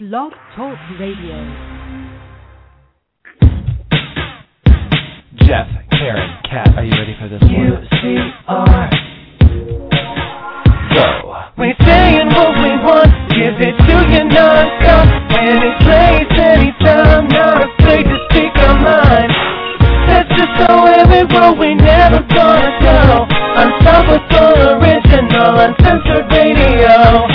Blog Talk Radio. Jeff, Karen, Kat, are you ready for this one? UCR. Go. We saying what we want, give it to you non-stop. Any place, anytime, not afraid to speak our mind. That's just how we roll, we never gonna go. Unstoppable, original, uncensored radio.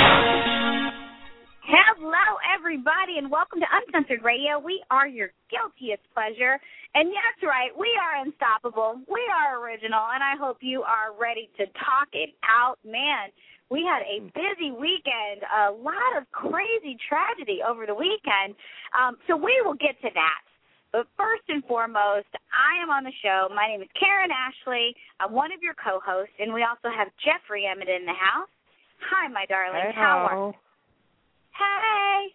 Hello, everybody, and welcome to Uncensored Radio. We are your guiltiest pleasure. And yes, right, we are unstoppable. We are original, and I hope you are ready to talk it out. Man, we had a busy weekend, a lot of crazy tragedy over the weekend, so we will get to that. But first and foremost, I am on the show. My name is Karen Ashley. I'm one of your co-hosts, and we also have Jeffrey Emmett in the house. Hi, my darling. Hey, how are you? Hey.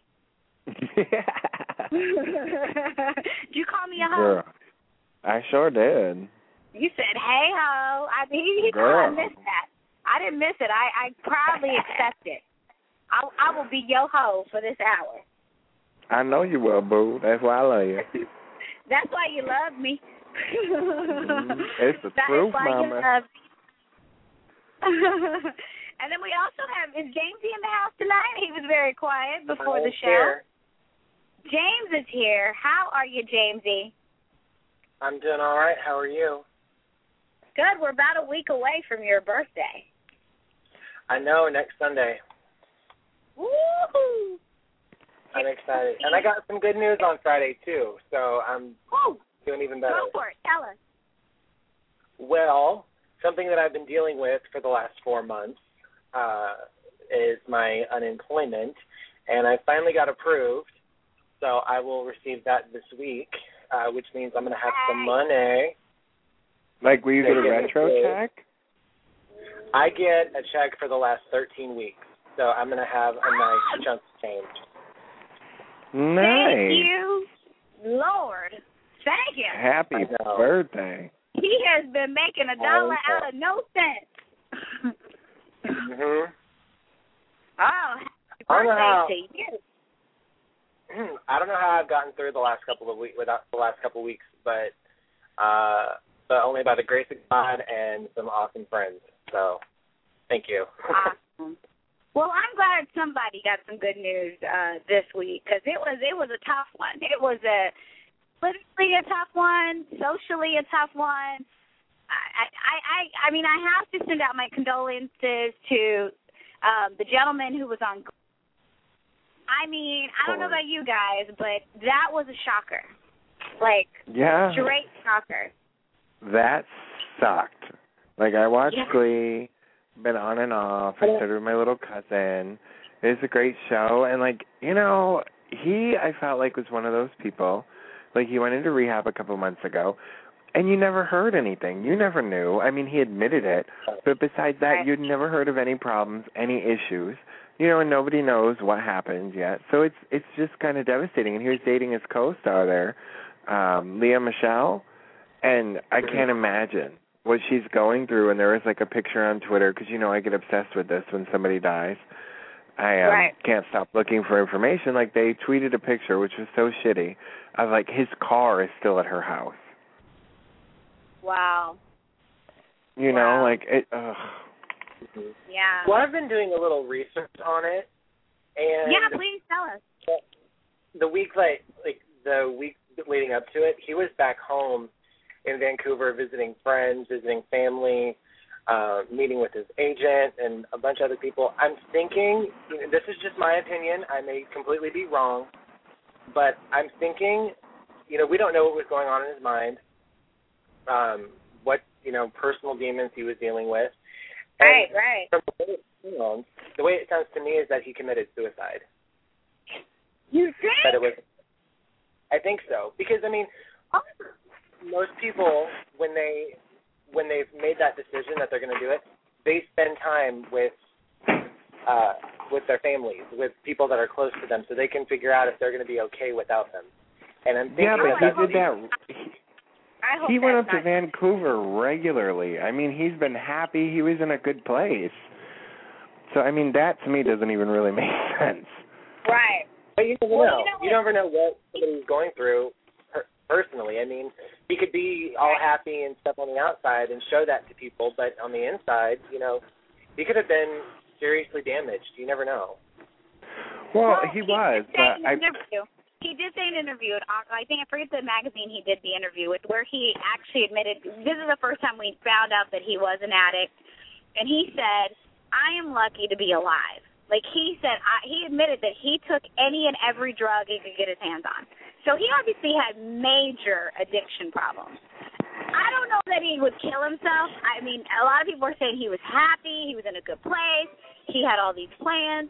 Did you call me a hoe? Girl, I sure did. You said, hey, ho. I missed that. I didn't miss it. I proudly accept it. I will be your hoe for this hour. I know you will, boo. That's why I love you. That's why you love me. It's the truth, mama. And then we also have, is Jamesy in the house tonight? He was very quiet before the show. Here. James is here. How are you, Jamesy? I'm doing all right. How are you? Good. We're about a week away from your birthday. I know, next Sunday. Woo-hoo! I'm excited. And I got some good news on Friday, too, so I'm doing even better. Go for it. Tell us. Well, something that I've been dealing with for the last 4 months is my unemployment, and I finally got approved, so I will receive that this week, which means I'm going to have some money. Like, will you get a retro check? I get a check for the last 13 weeks, so I'm going to have a nice chunk of change. Nice. Thank you, Lord. Thank you. Happy birthday. He has been making $1 out of no cents. Mm-hmm. Oh, happy birthday to you. I don't know how I've gotten through the last couple of weeks, but only by the grace of God and some awesome friends. So, thank you. Awesome. Well, I'm glad somebody got some good news this week, because it was a tough one. It was politically a tough one, socially a tough one. I mean, I have to send out my condolences to the gentleman who was on. I mean, I don't know about you guys, but that was a shocker. Like, straight shocker. That sucked. Like, I watched Glee, been on and off. I started with my little cousin. It was a great show. And, like, you know, I felt like was one of those people. Like, he went into rehab a couple months ago, and you never heard anything. You never knew. I mean, he admitted it. But besides that, you'd never heard of any problems, any issues. You know, and nobody knows what happened yet. So it's just kind of devastating. And he was dating his co-star there, Lea Michele, and I can't imagine what she's going through. And there was, like, a picture on Twitter, because, you know, I get obsessed with this when somebody dies. I can't stop looking for information. Like, they tweeted a picture, which was so shitty, of, like, his car is still at her house. Wow. You know, like, it, Yeah. Well, I've been doing a little research on it, and please tell us. The week leading up to it, he was back home in Vancouver visiting friends, visiting family, meeting with his agent and a bunch of other people. I'm thinking, this is just my opinion, I may completely be wrong, but I'm thinking, you know, we don't know what was going on in his mind, what, you know, personal demons he was dealing with. Right. From the way it sounds to me is that he committed suicide. You think? I think so, because I mean, most people when they've made that decision that they're going to do it, they spend time with their families, with people that are close to them, so they can figure out if they're going to be okay without them. And I'm thinking but he did that. He went up to nice. Vancouver regularly. I mean, he's been happy. He was in a good place. So, I mean, that to me doesn't even really make sense. Right. But you never know. You never know what somebody's going through personally. I mean, he could be all happy and stuff on the outside and show that to people, but on the inside, you know, he could have been seriously damaged. You never know. Well, he was. He did say in an interview, I think I forget the magazine he did the interview with, where he actually admitted, this is the first time we found out that he was an addict, and he said, I am lucky to be alive. Like he said, he admitted that he took any and every drug he could get his hands on. So he obviously had major addiction problems. I don't know that he would kill himself. I mean, a lot of people were saying he was happy, he was in a good place, he had all these plans.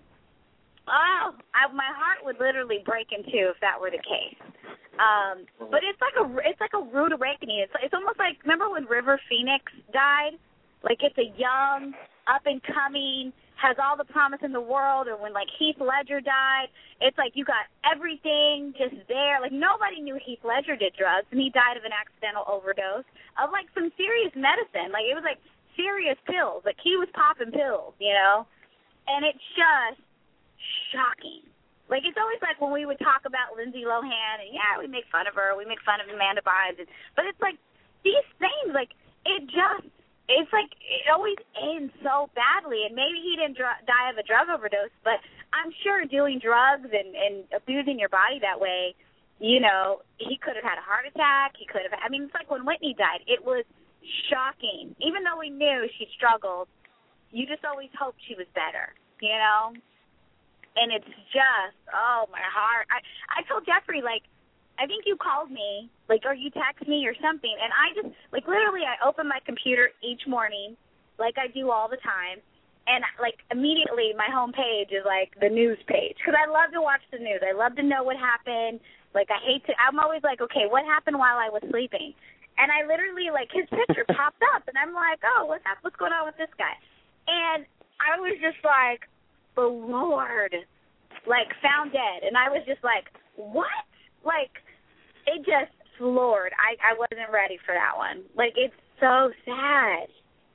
My heart would literally break in two if that were the case. But it's like a rude awakening. It's almost like, remember when River Phoenix died? Like it's a young, up and coming, has all the promise in the world. Or when like Heath Ledger died, it's like you got everything just there. Like nobody knew Heath Ledger did drugs, and he died of an accidental overdose of like some serious medicine. Like it was like serious pills. Like he was popping pills, you know. And it's just shocking. Like it's always like when we would talk about Lindsay Lohan, and yeah, we make fun of her, we make fun of Amanda Bynes, but it's like these things, like it's like it always ends so badly. And maybe he didn't die of a drug overdose, but I'm sure doing drugs and abusing your body that way, you know, he could have had a heart attack. He could have. I mean, it's like when Whitney died. It was shocking. Even though we knew she struggled, you just always hoped she was better, you know. And it's just, oh, my heart. I told Jeffrey, like, I think you called me, like, or you text me or something, and I just, like, literally I open my computer each morning, like I do all the time, and, like, immediately my home page is, like, the news page, because I love to watch the news. I love to know what happened. Like, I'm always like, okay, what happened while I was sleeping? And I literally, like, his picture popped up, and I'm like, oh, what's going on with this guy? And I was just like, the Lord, like, found dead. And I was just like, what? Like, it just floored. I wasn't ready for that one. Like, it's so sad.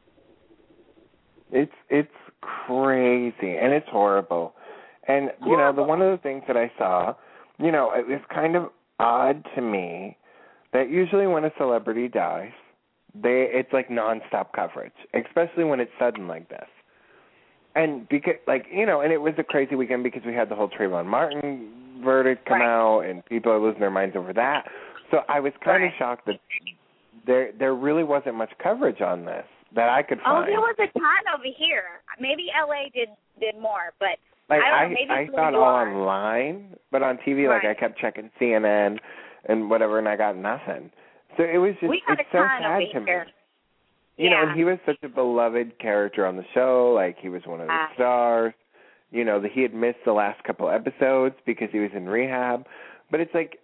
It's crazy, and it's horrible. And, you know, one of the things that I saw, you know, it was kind of odd to me that usually when a celebrity dies, it's like nonstop coverage, especially when it's sudden like this. And because, like, you know, and it was a crazy weekend because we had the whole Trayvon Martin verdict come out, and people are losing their minds over that. So I was kind of shocked that there really wasn't much coverage on this that I could find. Oh, there was a ton over here. Maybe LA did more, but like, I don't know. Maybe I saw it all online, but on TV, like, I kept checking CNN and whatever, and I got nothing. So it was just, it's so sad to me. You know, and he was such a beloved character on the show. Like, he was one of the stars. You know, he had missed the last couple episodes because he was in rehab. But it's like,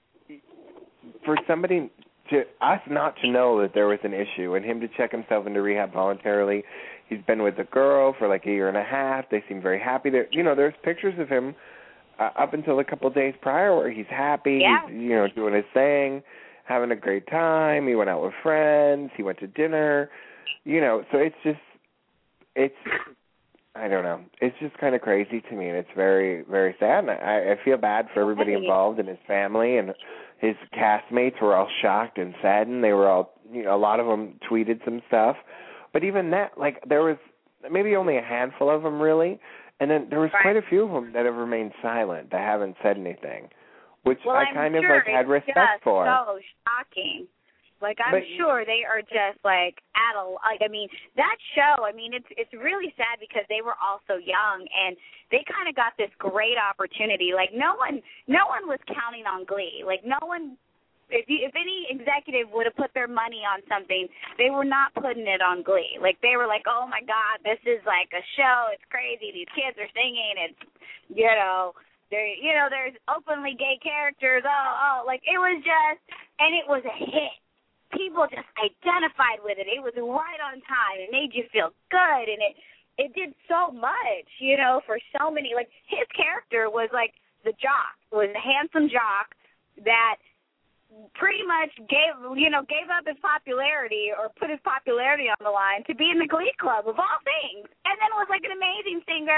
for somebody us not to know that there was an issue and him to check himself into rehab voluntarily. He's been with a girl for like a year and a half. They seem very happy. You know, there's pictures of him up until a couple of days prior where he's happy. Yeah. He's, you know, doing his thing, having a great time. He went out with friends. He went to dinner. You know, so it's I don't know. It's just kind of crazy to me, and it's very, very sad. And I feel bad for everybody involved and his family, and his castmates were all shocked and saddened. They were all, you know, a lot of them tweeted some stuff. But even that, like, there was maybe only a handful of them, really. And then there was quite a few of them that have remained silent, that haven't said anything, which I kind of, like, had respect for. So shocking. Like, I'm sure they are just, like, I mean, that show, I mean, it's really sad because they were all so young, and they kind of got this great opportunity. Like, no one was counting on Glee. Like, no one, if any executive would have put their money on something, they were not putting it on Glee. Like, they were like, oh, my God, this is, like, a show. It's crazy. These kids are singing. It's, you know, there's openly gay characters. Like, it was just, and it was a hit. People just identified with it. It was right on time. It made you feel good, and it did so much, you know, for so many. Like, his character was like the jock, was a handsome jock that pretty much gave up his popularity or put his popularity on the line to be in the Glee Club, of all things, and then was like an amazing singer,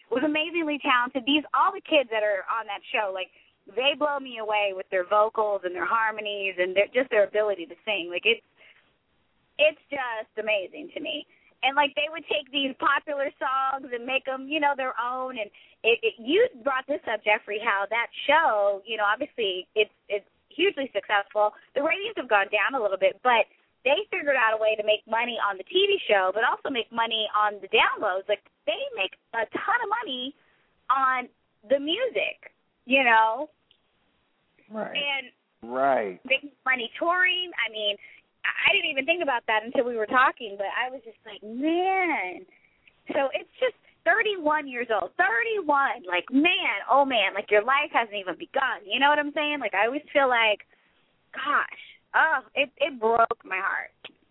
was amazingly talented. All the kids that are on that show, like, they blow me away with their vocals and their harmonies and their ability to sing. Like, it's just amazing to me. And, like, they would take these popular songs and make them, you know, their own. And you brought this up, Jeffrey, how that show, you know, obviously it's hugely successful. The ratings have gone down a little bit, but they figured out a way to make money on the TV show, but also make money on the downloads. Like, they make a ton of money on the music, you know? Right. And making money touring. I mean, I didn't even think about that until we were talking, but I was just like, man. So it's just 31 years old. 31. Like, man, oh, man, like your life hasn't even begun. You know what I'm saying? Like, I always feel like, gosh, it broke my heart.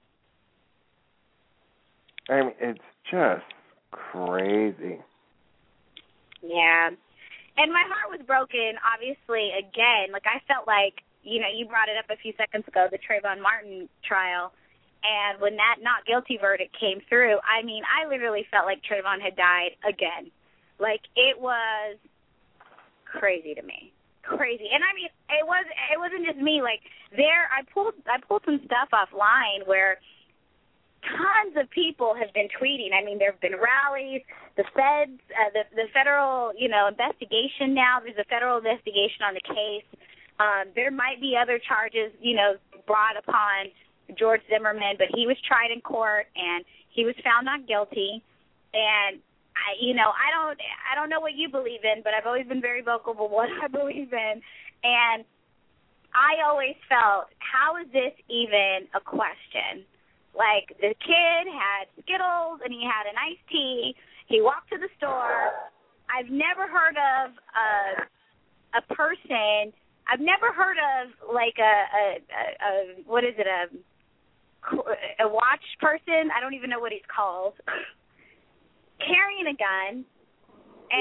I mean, it's just crazy. Yeah. And my heart was broken, obviously, again. Like, I felt like, you know, you brought it up a few seconds ago, the Trayvon Martin trial. And when that not guilty verdict came through, I mean, I literally felt like Trayvon had died again. Like, it was crazy to me. Crazy. And, I mean, it wasn't just me. Like, I pulled some stuff offline where tons of people have been tweeting. I mean, there have been rallies, the feds, the federal, you know, investigation now. There's a federal investigation on the case. There might be other charges, you know, brought upon George Zimmerman, but he was tried in court and he was found not guilty. And I don't know what you believe in, but I've always been very vocal about what I believe in. And I always felt, how is this even a question? Like, the kid had Skittles and he had an iced tea. He walked to the store. I've never heard of a person. I've never heard of, like, a watch person. I don't even know what he's called. Carrying a gun. And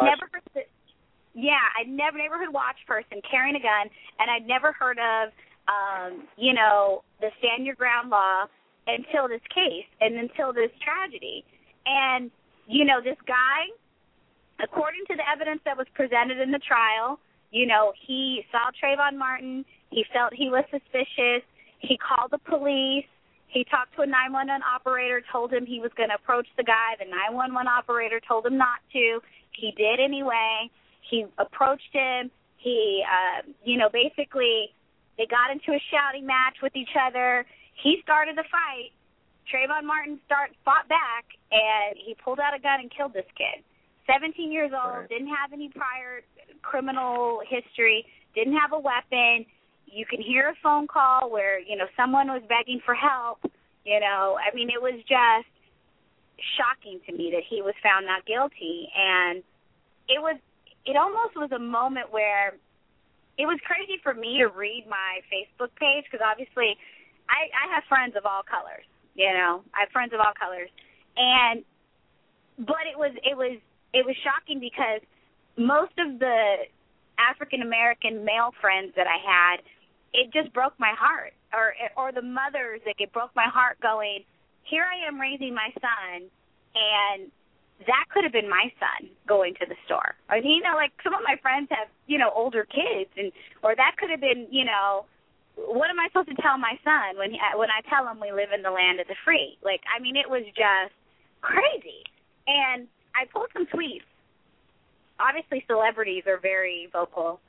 I'd never heard watch person carrying a gun, and I'd never heard of, you know, the stand your ground law until this case and until this tragedy. And, you know, this guy, according to the evidence that was presented in the trial, you know, he saw Trayvon Martin. He felt he was suspicious. He called the police. He talked to a 911 operator, told him he was going to approach the guy. The 911 operator told him not to. He did anyway. He approached him. He, you know, basically they got into a shouting match with each other. He started the fight. Trayvon Martin fought back, and he pulled out a gun and killed this kid. 17 years old, Right. didn't have any prior criminal history, didn't have a weapon. You can hear a phone call where, you know, someone was begging for help. You know, I mean, it was just shocking to me that he was found not guilty. And it almost was a moment where it was crazy for me to read my Facebook page, because obviously I have friends of all colors, you know. I have friends of all colors. But it was shocking because most of the African American male friends that I had, it just broke my heart. Or the mothers, like, it broke my heart going, here I am raising my son, and that could have been my son going to the store. I mean, you know, like, some of my friends have, you know, older kids, or that could have been, you know, what am I supposed to tell my son when I tell him we live in the land of the free? Like, I mean, it was just crazy. And I pulled some tweets. Obviously, celebrities are very vocal.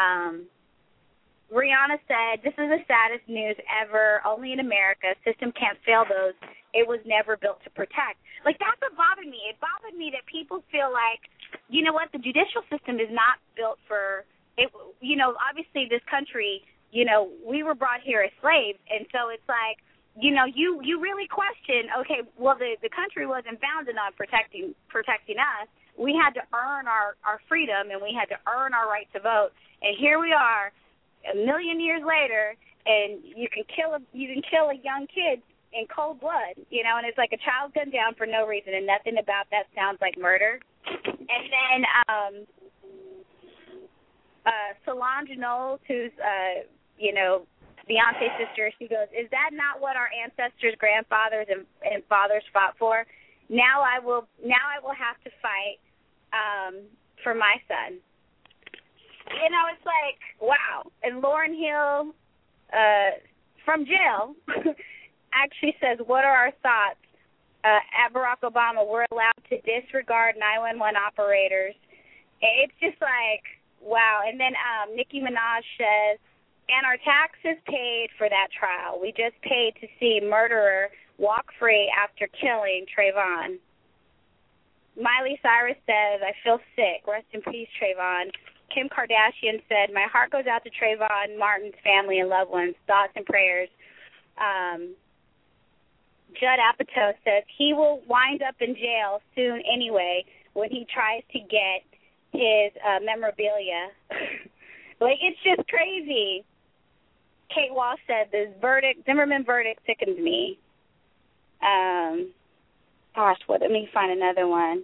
Rihanna said, "This is the saddest news ever. Only in America. System can't fail those it was never built to protect." Like, that's what bothered me. It bothered me that people feel like, you know what, the judicial system is not built for it. You know, obviously this country, you know, we were brought here as slaves, and so it's like, you know, you really question, okay, well, the country wasn't founded on protecting us. We had to earn our freedom, and we had to earn our right to vote. And here we are, 1 million years later, and you can kill a young kid in cold blood, you know, and it's like a child gunned down for no reason, and nothing about that sounds like murder. And then Solange Knowles, who's you know, Beyonce's sister, she goes, "Is that not what our ancestors, grandfathers, and fathers fought for? Now I will have to fight for my son. You know, it's like, wow. And Lauryn Hill from jail actually says, what are our thoughts? At Barack Obama, we're allowed to disregard 911 operators. It's just like, wow. And then Nicki Minaj says, and our taxes paid for that trial. We just paid to see murderer walk free after killing Trayvon. Miley Cyrus says, I feel sick. Rest in peace, Trayvon. Kim Kardashian said, my heart goes out to Trayvon Martin's family and loved ones. Thoughts and prayers. Judd Apatow says he will wind up in jail soon anyway when he tries to get his memorabilia. Like, it's just crazy. Kate Walsh said, the Zimmerman verdict sickens me. Let me find another one.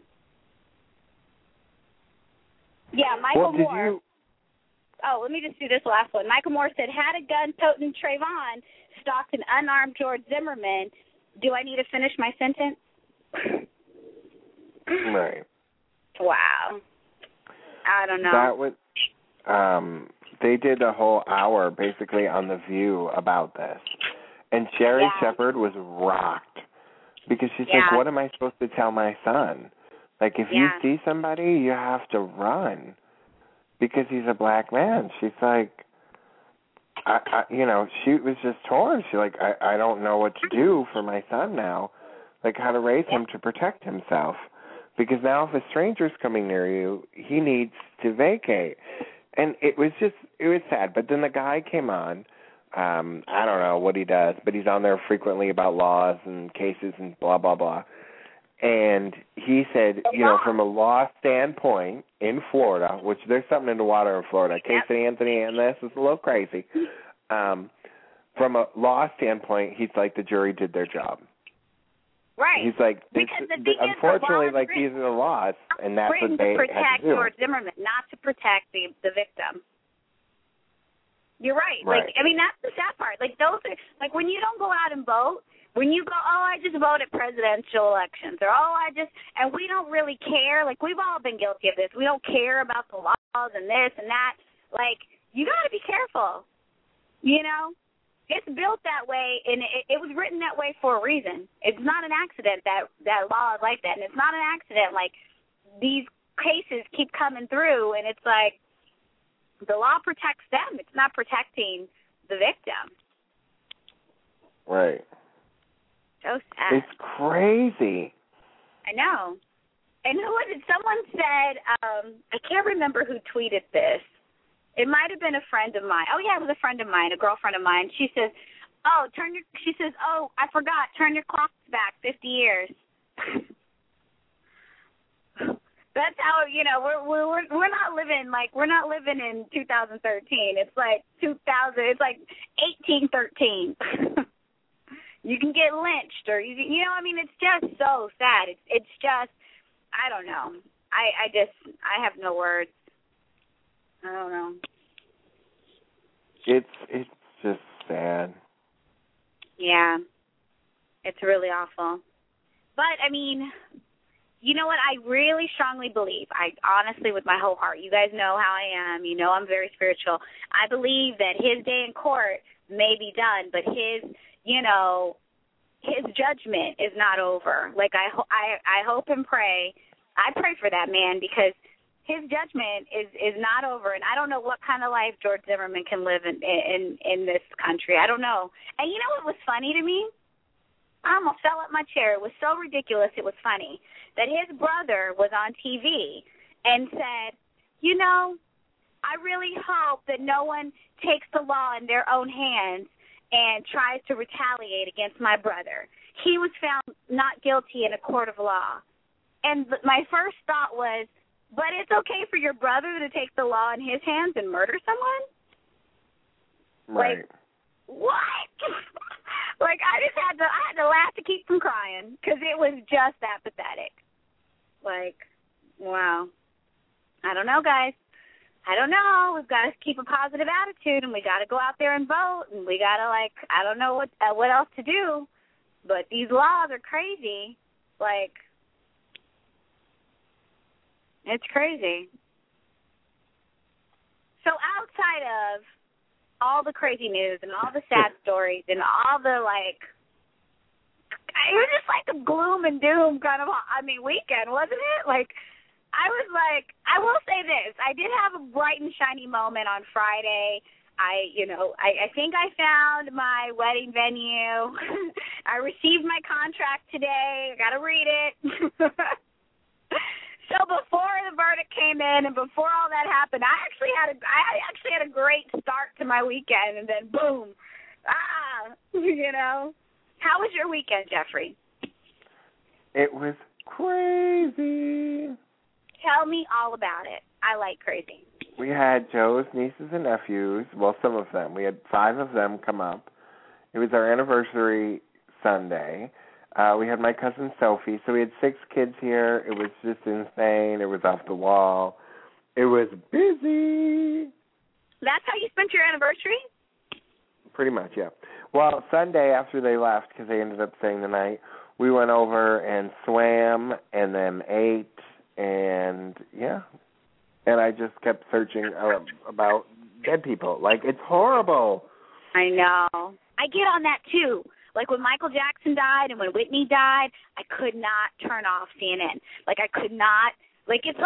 Yeah, Michael Moore. Oh, let me just do this last one. Michael Moore said, had a gun-toting Trayvon stalked an unarmed George Zimmerman. Do I need to finish my sentence? Right. Wow. I don't know. That was, they did a whole hour basically on The View about this. And Sherry Shepherd was rocked because she's like, what am I supposed to tell my son? Like, if you see somebody, you have to run because he's a black man. She's like, she was just torn. She's like, I don't know what to do for my son now, like how to raise him to protect himself. Because now if a stranger's coming near you, he needs to vacate. And it was sad. But then the guy came on. I don't know what he does, but he's on there frequently about laws and cases and blah, blah, blah. And he said, from a law standpoint in Florida, which there's something in the water in Florida. Casey Anthony and this is a little crazy. From a law standpoint, he's like, the jury did their job. Right. He's like, unfortunately, like, these are the laws, and that's what they had to protect George Zimmerman, not to protect the victim. You're right. Right. Like, I mean, that's the sad part. Like, those are, like, when you don't go out and vote, when you go, I just vote at presidential elections, or, and we don't really care. Like, we've all been guilty of this. We don't care about the laws and this and that. Like, you got to be careful, It's built that way, and it was written that way for a reason. It's not an accident that law is like that, and it's not an accident, like, these cases keep coming through, and it's like, the law protects them. It's not protecting the victim. Right. So sad. It's crazy. I know. And who was it? Someone said, I can't remember who tweeted this. It might have been a friend of mine. Oh, yeah, it was a friend of mine, a girlfriend of mine. She says, I forgot, turn your clocks back 50 years. That's how, we're not living, we're not living in 2013. It's like 1813. You can get lynched or, it's just so sad. It's just, I don't know. I have no words. I don't know. It's just sad. Yeah. It's really awful. But, you know what? I really strongly believe, honestly, with my whole heart, you guys know how I am. I'm very spiritual. I believe that his day in court may be done, but his judgment is not over. Like, I hope and pray. I pray for that man because his judgment is not over, and I don't know what kind of life George Zimmerman can live in this country. I don't know. And you know what was funny to me? I almost fell out my chair. It was so ridiculous. It was funny that his brother was on TV and said, I really hope that no one takes the law in their own hands and tries to retaliate against my brother. He was found not guilty in a court of law. And my first thought was, but it's okay for your brother to take the law in his hands and murder someone? Right. Like, what? Like, I had to laugh to keep from crying because it was just that pathetic. Like, wow. I don't know, guys. I don't know. We've got to keep a positive attitude, and we got to go out there and vote, and we got to, I don't know what else to do. But these laws are crazy. Like, It's crazy. So outside of all the crazy news and all the sad stories and all the, like, it was just like a gloom and doom kind of, weekend, wasn't it? Like, I will say this. I did have a bright and shiny moment on Friday. I think I found my wedding venue. I received my contract today. I got to read it. So before the verdict came in and before all that happened, I actually had a great start to my weekend, and then boom, How was your weekend, Jeffrey? It was crazy. Tell me all about it. I like crazy. We had Joe's nieces and nephews, well, some of them. We had 5 of them come up. It was our anniversary Sunday. We had my cousin Sophie, so we had 6 kids here. It was just insane. It was off the wall. It was busy. That's how you spent your anniversary? Pretty much, yeah. Well, Sunday after they left, because they ended up staying the night, we went over and swam and then ate, and, yeah. And I just kept searching about dead people. Like, it's horrible. I know. I get on that, too. Like, when Michael Jackson died and when Whitney died, I could not turn off CNN. Like, I could not. Like, it's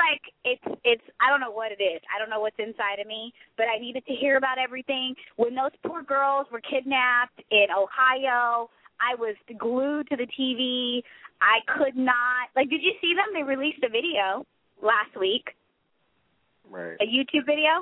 I don't know what it is. I don't know what's inside of me, but I needed to hear about everything. When those poor girls were kidnapped in Ohio, I was glued to the TV. I could not. Like, did you see them? They released a video last week. Right. A YouTube video?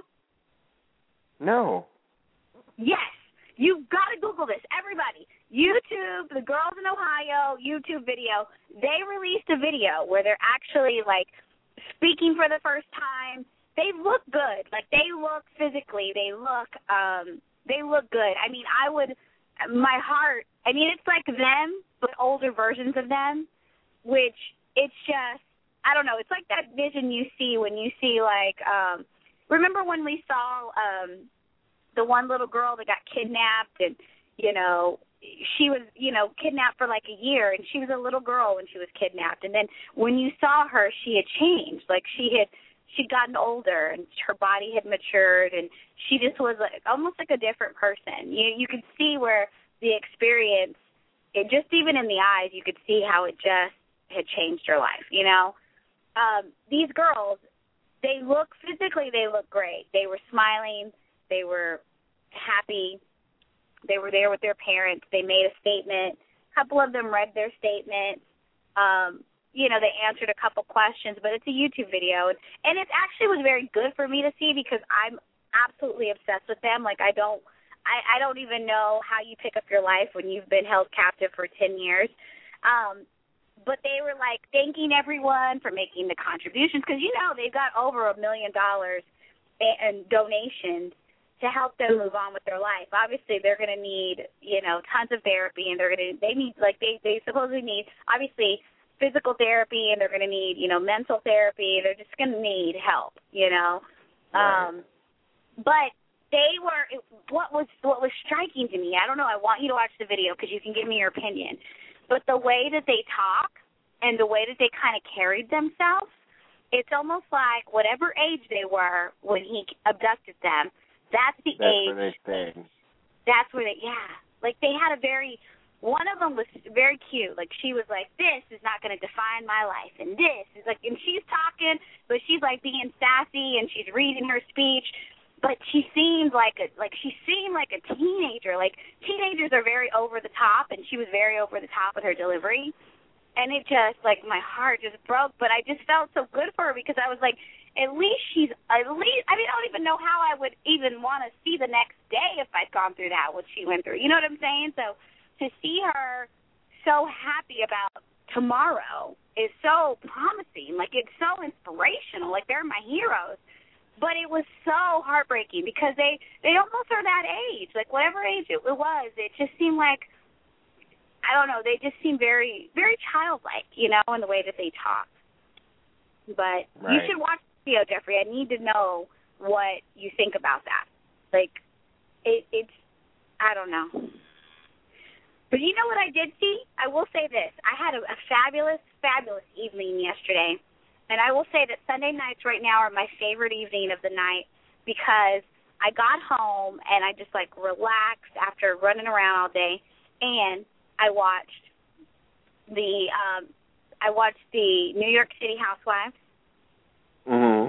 No. Yes. You've got to Google this. Everybody. YouTube, the girls in Ohio, YouTube video. They released a video where they're actually, like, speaking for the first time. They look good. Like, they look physically. They look good. I mean, my heart, it's like them, but older versions of them, which it's just, I don't know. It's like that vision you see when you see, like, remember when we saw the one little girl that got kidnapped and, she was, kidnapped for like a year, and she was a little girl when she was kidnapped. And then when you saw her, she had changed. Like, she'd gotten older, and her body had matured, and she just was like, almost like a different person. You could see where the experience, it just even in the eyes, you could see how it just had changed her life, These girls, they look great. They were smiling. They were happy. They were there with their parents. They made a statement. A couple of them read their statement. They answered a couple questions, but it's a YouTube video. And it actually was very good for me to see because I'm absolutely obsessed with them. Like, I don't even know how you pick up your life when you've been held captive for 10 years. But they were, like, thanking everyone for making the contributions because, they've got over $1 million in donations to help them move on with their life. Obviously, they're going to need, tons of therapy, and they supposedly need, obviously, physical therapy, and they're going to need, mental therapy. They're just going to need help, Right. But they were, what was striking to me, I don't know, I want you to watch the video because you can give me your opinion, but the way that they talk and the way that they kind of carried themselves, it's almost like whatever age they were when he abducted them, that's the age. Where they stayed. That's where they, like they had one of them was very cute. Like she was like, this is not going to define my life. And this is like, and she's talking, but she's like being sassy and she's reading her speech. But she seemed like a teenager. Like teenagers are very over the top, and she was very over the top with her delivery. And it just, like, my heart just broke. But I just felt so good for her because I was like, I don't even know how I would even want to see the next day if I'd gone through that, what she went through. You know what I'm saying? So to see her so happy about tomorrow is so promising. Like, it's so inspirational. Like, they're my heroes. But it was so heartbreaking because they almost are that age. Like, whatever age it was, it just seemed like, I don't know, they just seem very, very childlike, in the way that they talk. But right. You should watch the video, Jeffrey. I need to know what you think about that. Like, it's, I don't know. But you know what I did see? I will say this. I had a fabulous, fabulous evening yesterday. And I will say that Sunday nights right now are my favorite evening of the night because I got home and I just, like, relaxed after running around all day, and I watched the New York City Housewives. Mm-hmm.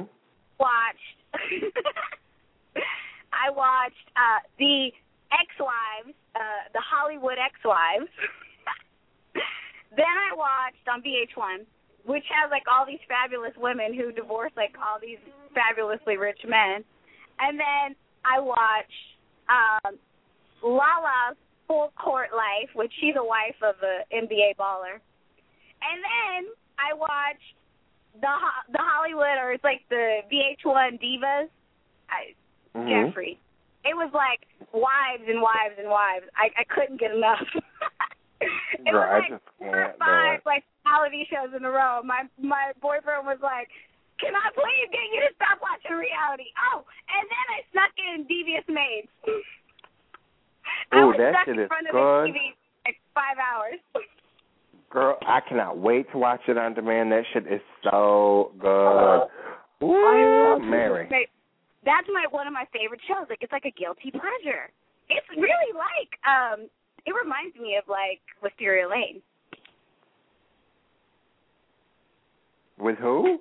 I watched the ex-wives, the Hollywood ex-wives. Then I watched on VH1, which has, like, all these fabulous women who divorce, like, all these fabulously rich men. And then I watched Lala's Full Court Life, which she's a wife of an NBA baller. And then I watched the Hollywood, or it's like the VH1 Divas. Jeffrey. It was like wives and wives and wives. I couldn't get enough. It was like 4 or 5 like reality shows in a row. My boyfriend was like, "Can I please get you to stop watching reality?" Oh, and then I snuck in Devious Maids. Oh, that shit is good. The TV for like 5 hours. Girl, I cannot wait to watch it on demand. That shit is so good. Ooh, Mary. That's one of my favorite shows. Like, it's like a guilty pleasure. It's really like it reminds me of like Wisteria Lane. With who?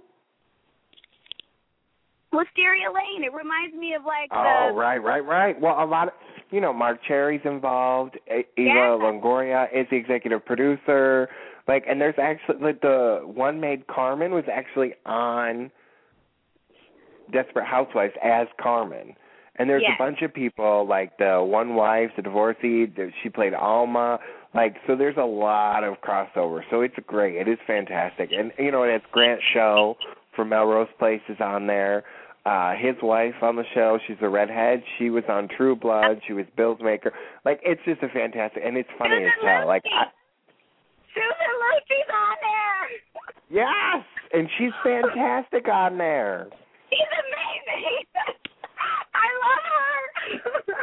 Wisteria Lane. It reminds me of like right. Well, a lot of, Mark Cherry's involved. Eva Longoria is the executive producer. Like, and there's actually, like, the one made Carmen was actually on Desperate Housewives as Carmen. And there's a bunch of people, like the one wife, the divorcee, she played Alma. Like, so there's a lot of crossover. So it's great. It is fantastic. And, and it's Grant Show from Melrose Place is on there. His wife on the show, she's a redhead. She was on True Blood. She was Bill's Maker. Like, it's just a fantastic, and it's funny as hell. Like, Susan Lucci's on there. Yes, and she's fantastic on there. She's amazing. I love her.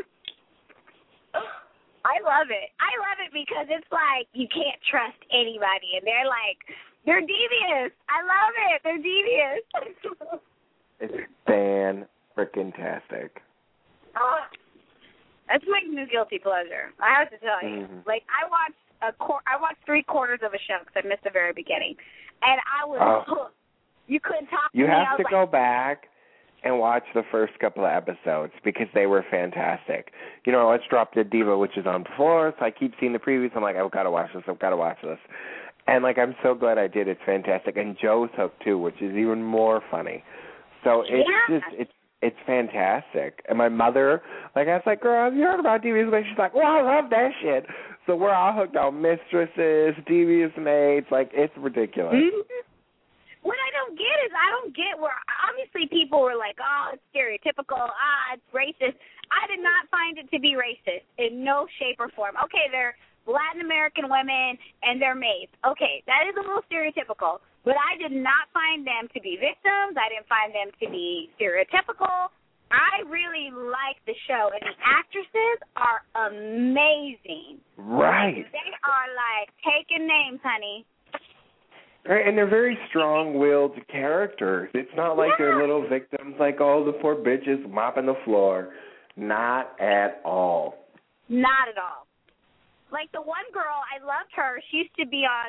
I love it because it's like you can't trust anybody, and they're devious. I love it. They're devious. It's fan-frickin-tastic. Oh, that's my new guilty pleasure. I have to tell you. Mm-hmm. Like, I watched 3/4 of a show because I missed the very beginning, and I was hooked. You couldn't talk to me. You have to go back and watch the first couple of episodes because they were fantastic. Let's drop the Diva, which is on before, so I keep seeing the previews. I'm like, I've got to watch this. And, like, I'm so glad I did. It's fantastic. And Joe's hooked, too, which is even more funny. So it's fantastic. And my mother, like, I was like, girl, have you heard about Devious Maids? She's like, well, I love that shit. So we're all hooked on Mistresses, Devious Maids. Like, it's ridiculous. Mm-hmm. What I don't get where obviously people were like, oh, it's stereotypical, it's racist. I did not find it to be racist in no shape or form. Okay, they're Latin American women and they're maids. Okay, that is a little stereotypical. But I did not find them to be victims. I didn't find them to be stereotypical. I really like the show, and the actresses are amazing. Right. They are, like, taking names, honey. Right, and they're very strong-willed characters. It's not like they're little victims, like, oh, the poor bitches mopping the floor. Not at all. Not at all. Like the one girl, I loved her. She used to be on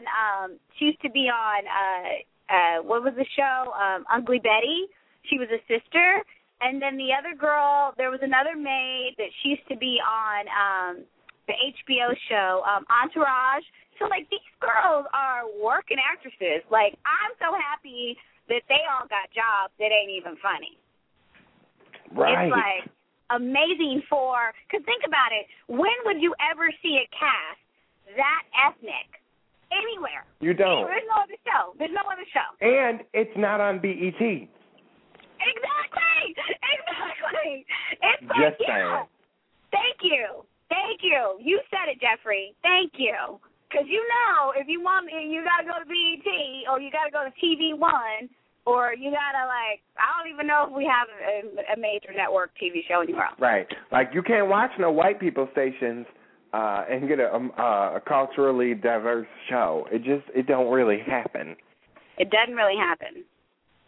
what was the show? Ugly Betty. She was a sister. And then the other girl, there was another maid that she used to be on the HBO show, Entourage. So, like, these girls are working actresses. Like, I'm so happy that they all got jobs that ain't even funny. Right. It's like amazing because think about it, when would you ever see a cast that ethnic anywhere? You don't. There's no other show. And it's not on BET. Exactly. It's just saying. Thank you. You said it, Jeffrey. Thank you. Because if you want, you got to go to BET or you got to go to TV One. Or you gotta, like, I don't even know if we have a major network TV show anywhere else. Right. Like, you can't watch no white people stations and get a culturally diverse show. It don't really happen. It doesn't really happen.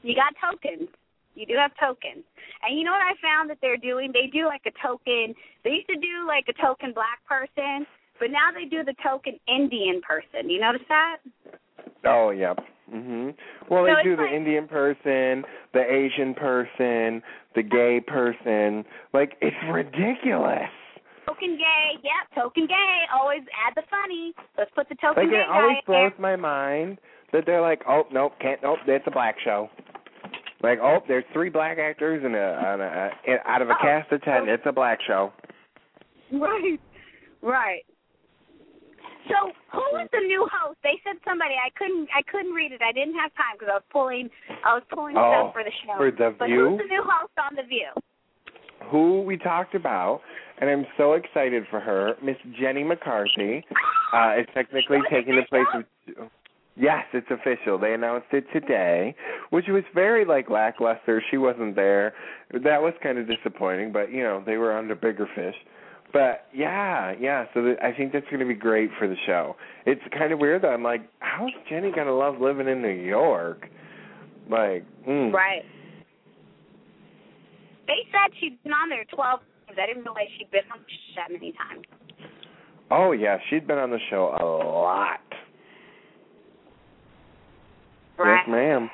You got tokens. You do have tokens. And you know what I found that they're doing? They do like a token. They used to do like a token black person, but now they do the token Indian person. You notice that? Oh, yep. Well, So they do it's the like, Indian person, the Asian person, the gay person. Like, it's ridiculous. token gay. Yep, token gay. Always add the funny. Let's put the token Like, gay it always guy in there. blows my mind that they're like, oh, nope, can't, nope, it's a black show. Like, oh, there's 3 black actors out of a cast of 10. It's a black show. Right. Right. So, who was the new host? They said somebody. I couldn't read it. I didn't have time because I was pulling stuff for the show. For The But View? who's the new host on The View? Who we talked about, and I'm so excited for her, Miss Jenny McCarthy, is technically taking the place of... Yes, it's official. They announced it today, which was very, lackluster. She wasn't there. That was kind of disappointing, but, they were on to bigger fish. But, yeah, so I think that's going to be great for the show. It's kind of weird, though. I'm like, how's Jenny going to love living in New York? Right. They said she'd been on there 12 times. I didn't realize she'd been on the show that many times. Oh, yeah, she'd been on the show a lot. Right. Yes, ma'am.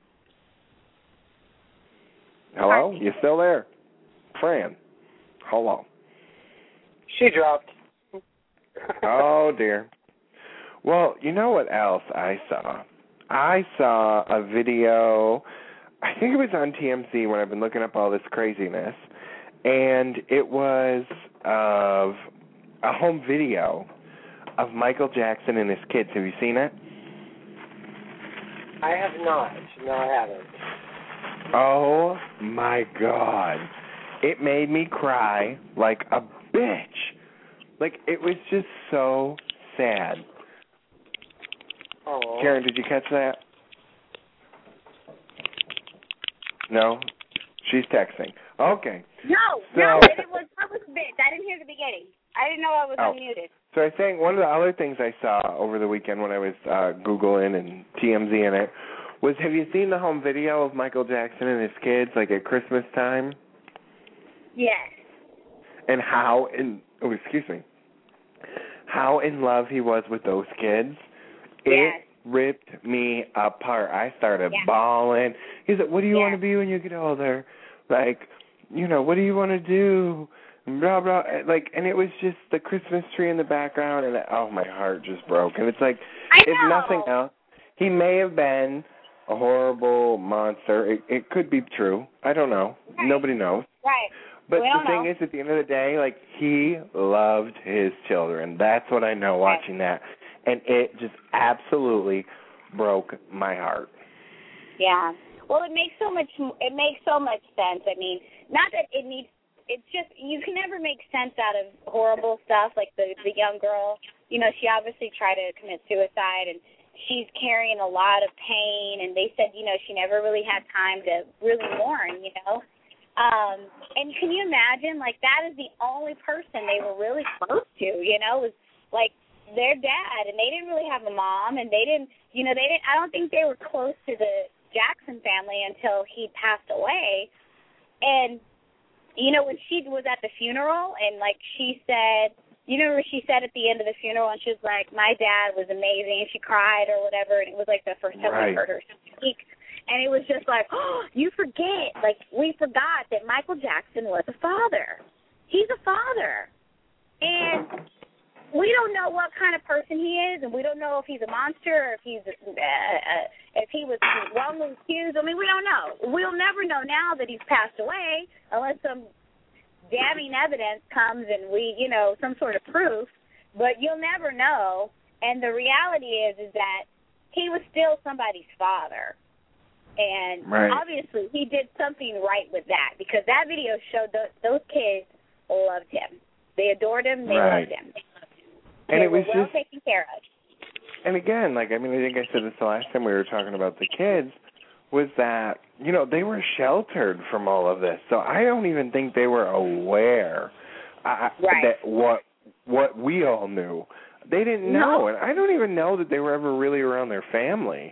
Hello? You still there? Fran. Hello. She dropped. Oh, dear. Well, you know what else I saw? I saw a video, I think it was on TMZ when I've been looking up all this craziness, and it was of a home video of Michael Jackson and his kids. Have you seen it? I have not. No, I haven't. Oh, my God. It made me cry like a bitch. Like, it was just so sad. Oh. Karen, did you catch that? No? She's texting. Okay. No, it was a bit. I didn't hear the beginning. I didn't know I was unmuted. So I think one of the other things I saw over the weekend when I was Googling and TMZ-ing it was, have you seen the home video of Michael Jackson and his kids, at Christmas time? Yes. And how in love he was with those kids. Yes. It ripped me apart. I started bawling. He said, what do you want to be when you get older? What do you want to do? Blah, blah. And it was just the Christmas tree in the background, and my heart just broke. And it's like, if nothing else, he may have been a horrible monster. It could be true. I don't know. Right. Nobody knows. Right. But the thing is, at the end of the day, he loved his children. That's what I know watching that. And it just absolutely broke my heart. Yeah. Well, it makes so much sense. I mean, not that it needs, it's just, you can never make sense out of horrible stuff, like the young girl. She obviously tried to commit suicide, and she's carrying a lot of pain, and they said, she never really had time to really mourn, and can you imagine, that is the only person they were really close to, was, their dad, and they didn't really have a mom, and they didn't, I don't think they were close to the Jackson family until he passed away. And, when she was at the funeral, and, she said, where she said at the end of the funeral, and she was like, my dad was amazing, and she cried or whatever, and it was, the first time we heard her speak. And it was just you forget, we forgot that Michael Jackson was a father. He's a father. And we don't know what kind of person he is, and we don't know if he's a monster or if he was wrongly accused. I mean, we don't know. We'll never know now that he's passed away unless some damning evidence comes and we, some sort of proof. But you'll never know. And the reality is that he was still somebody's father. And obviously he did something right with that, because that video showed those kids loved him. They adored him. They loved him. And it was well taken care of. And again, I think I said this the last time we were talking about the kids, was that, they were sheltered from all of this. So I don't even think they were aware that what we all knew. They didn't know. And I don't even know that they were ever really around their family.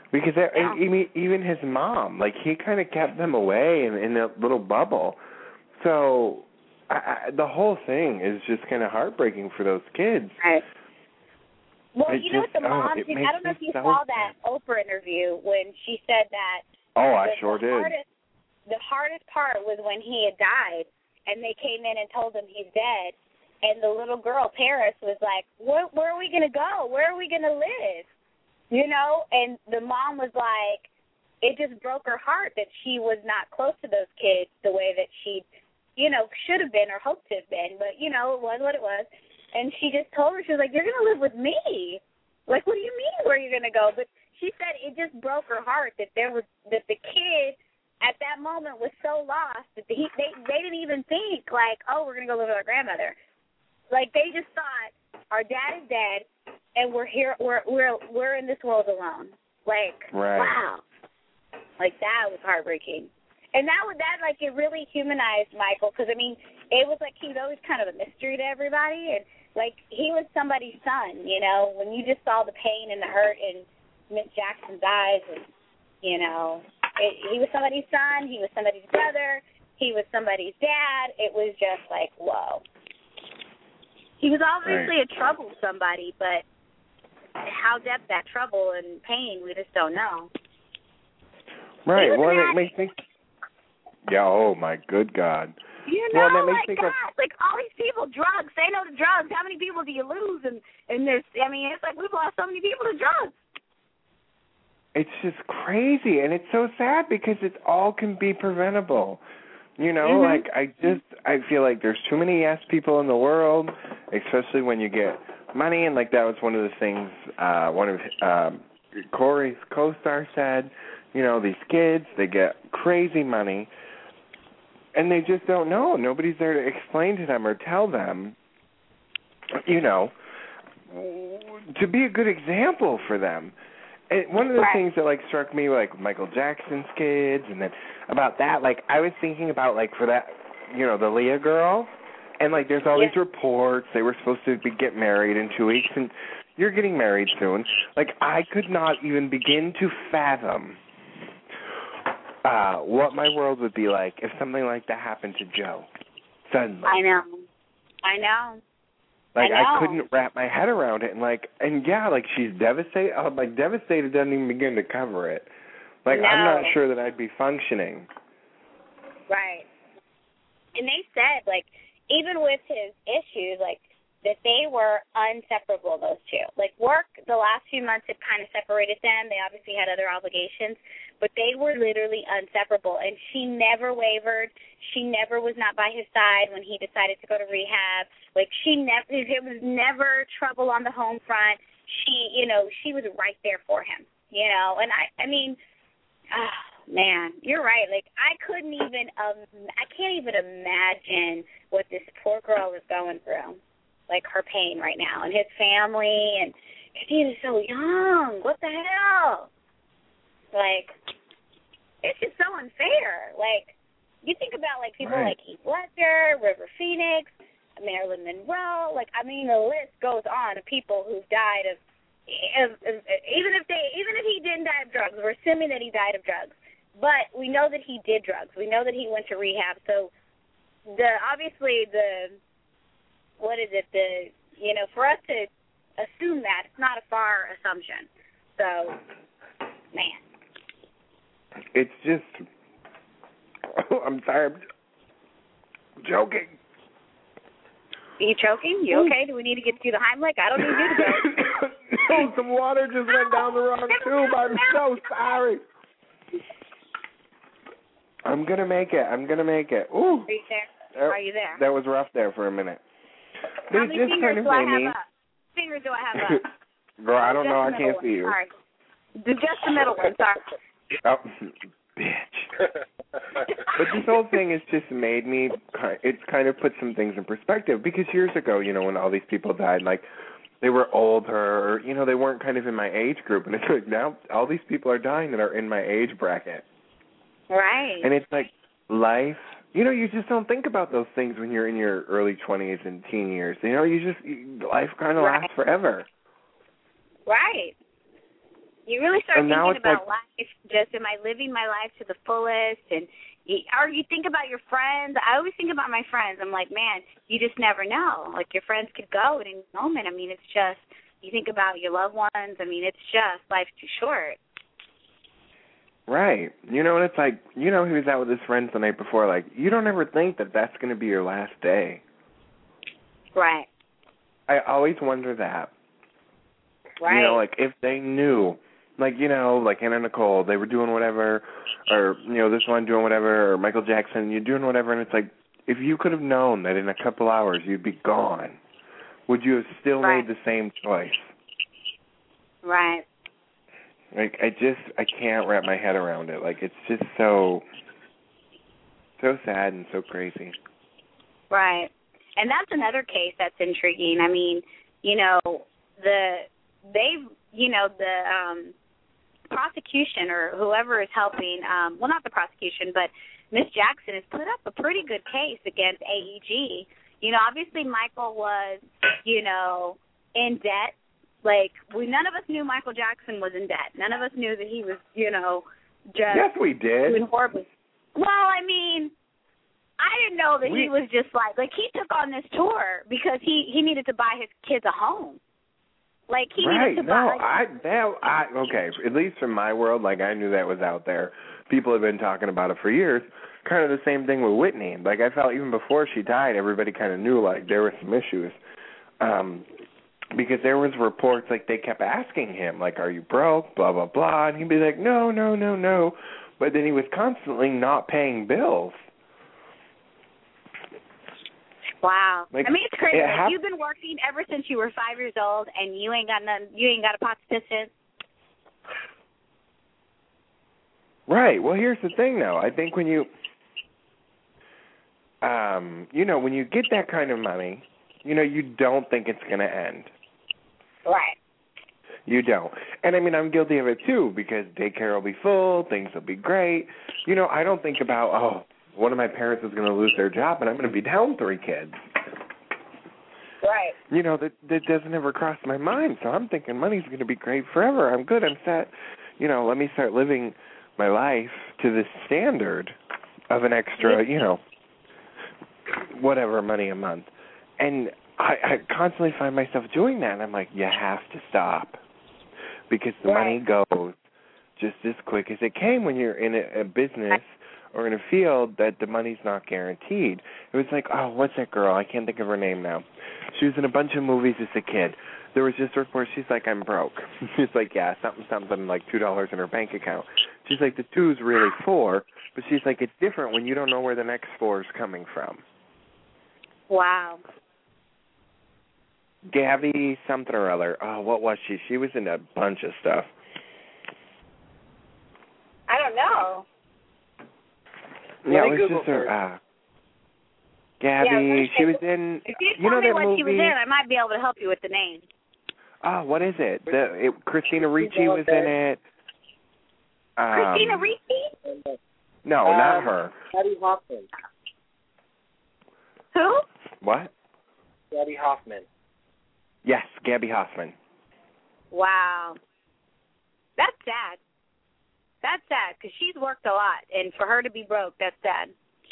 Because even his mom, like, he kind of kept them away in a little bubble. So the whole thing is just kind of heartbreaking for those kids. Right. Well, you know what the mom did? I don't know if you saw that Oprah interview when she said that. Oh, I sure did. The hardest part was when he had died, and they came in and told him he's dead, and the little girl, Paris, was like, where are we going to go? Where are we going to live? You know, and the mom was like, it just broke her heart that she was not close to those kids the way that she, you know, should have been or hoped to have been. But, you know, it was what it was. And she just told her, she was like, you're going to live with me. Like, what do you mean where are you going to go? But she said it just broke her heart that the kid at that moment was so lost that they didn't even think, like, oh, we're going to go live with our grandmother. Like, they just thought, our dad is dead, and we're here, we're in this world alone. Like, Wow. Like, that was heartbreaking. And that like, it really humanized Michael, because, I mean, it was like he was always kind of a mystery to everybody, and, like, he was somebody's son, you know, when you just saw the pain and the hurt in Miss Jackson's eyes, and, you know, he was somebody's son, he was somebody's brother, he was somebody's dad. It was just like, whoa. He was obviously a troubled somebody, but how deep that trouble and pain, we just don't know. Right. Well, it makes me. Yeah. Oh my good God. You know, like all these people, drugs. Say no to drugs. How many people do you lose in this? I mean, it's like we've lost so many people to drugs. It's just crazy, and it's so sad because it all can be preventable. You know, like I feel like there's too many yes people in the world, especially when you get money, and like that was one of the things one of Corey's co-stars said. You know, these kids, they get crazy money, and they just don't know. Nobody's there to explain to them or tell them, you know, to be a good example for them. And one of the things that, like, struck me, like, Michael Jackson's kids, and then about that, like, I was thinking about, like, for that, you know, the Leah girl, and, like, there's all these reports. They were supposed to get married in 2 weeks, and you're getting married soon. Like, I could not even begin to fathom what my world would be like if something like that happened to Joe suddenly. I know. Like, I couldn't wrap my head around it, and yeah, like, she's devastated. Like, devastated doesn't even begin to cover it. Like, I'm not sure that I'd be functioning. Right. And they said, like, even with his issues, like, that they were inseparable, those two. Like, work, the last few months had kind of separated them. They obviously had other obligations, but they were literally inseparable. And she never wavered. She never was not by his side when he decided to go to rehab. Like, it was never trouble on the home front. She, you know, she was right there for him, you know. And I mean, oh, man, you're right. Like, I can't even imagine what this poor girl is going through. Like, her pain right now, and his family, and he was so young. What the hell? Like, it's just so unfair. Like, you think about, like, people like Heath Ledger, River Phoenix, Marilyn Monroe. Like, I mean, the list goes on of people who've died of even if he didn't die of drugs. We're assuming that he died of drugs, but we know that he did drugs. We know that he went to rehab. So, for us to assume that, it's not a far assumption. So, man. It's just, I'm sorry, I'm joking. Are you choking? You okay? Do we need to get you the Heimlich? I don't need you to go. No, some water just went down the wrong tube. I'm so sorry. I'm going to make it. Ooh. Are you there? Are you there? That was rough there for a minute. How many fingers do I have up? Fingers do I have up? Girl, I don't know. I can't see you. Sorry. Just the middle one. Sorry. Oh, bitch. But this whole thing has just made me, it's kind of put some things in perspective. Because years ago, you know, when all these people died, like, they were older, or, you know, they weren't kind of in my age group. And it's like, now all these people are dying that are in my age bracket. Right. And it's like, life, you know, you just don't think about those things when you're in your early 20s and teen years. You know, life kind of lasts forever. Right. You really start And now thinking about like, life. Just, am I living my life to the fullest? And or you think about your friends. I always think about my friends. I'm like, man, you just never know. Like, your friends could go at any moment. I mean, it's just, you think about your loved ones. I mean, it's just, life's too short. right. You know, and it's like, you know, he was out with his friends the night before. Like, you don't ever think that that's going to be your last day. Right. I always wonder that. Right. You know, like, if they knew, like, you know, like Anna Nicole, they were doing whatever, or, you know, this one doing whatever, or Michael Jackson, you're doing whatever, and it's like, if you could have known that in a couple hours you'd be gone, would you have still made the same choice? Right. Like, I can't wrap my head around it. Like, it's just so sad and so crazy. Right. And that's another case that's intriguing. I mean, you know, the prosecution or whoever is helping, well, not the prosecution, but Miss Jackson has put up a pretty good case against AEG. You know, obviously Michael was, you know, in debt. Like, none of us knew Michael Jackson was in debt. None of us knew that he was, you know, just yes, we did. doing horribly. Well, I mean, I didn't know that he was just like he took on this tour because he needed to buy his kids a home. Like, he needed to buy. Okay, at least from my world, like, I knew that was out there. People have been talking about it for years. Kind of the same thing with Whitney. Like, I felt even before she died, everybody kind of knew, like, there were some issues. Because there was reports, like, they kept asking him, like, are you broke, blah, blah, blah. And he'd be like, no, no, no, no. But then he was constantly not paying bills. Wow. Like, I mean, it's crazy. Like, you've been working ever since you were 5 years old, and you ain't got a pot to piss in. Right. Well, here's the thing, though. I think when you, you know, when you get that kind of money, you know, you don't think it's going to end. Right. You don't. And, I mean, I'm guilty of it, too, because daycare will be full, things will be great. You know, I don't think about, oh, one of my parents is going to lose their job and I'm going to be down 3 kids. Right. You know, that doesn't ever cross my mind. So I'm thinking money's going to be great forever. I'm good. I'm set. You know, let me start living my life to the standard of an extra, you know, whatever money a month. And I constantly find myself doing that. And I'm like, you have to stop. Because the money goes just as quick as it came when you're in a business or in a field that the money's not guaranteed. It was like, oh, what's that girl? I can't think of her name now. She was in a bunch of movies as a kid. There was just a report, she's like, I'm broke. She's like, yeah, something like $2 in her bank account. She's like, the 2's really 4, but she's like, it's different when you don't know where the next 4 is coming from. Wow. Gabby something or other. Oh, what was she? She was in a bunch of stuff. I don't know. Yeah, it was just her, Gabby, she was in, if you know tell me that what movie? she was in, I might be able to help you with the name. Oh, what is it? Christina Ricci was in it. Christina Ricci? No, not her. Gabby Hoffman. Who? What? Gabby Hoffman. Yes, Gabby Hoffman. Wow. That's sad. That's sad, because she's worked a lot, and for her to be broke, that's sad.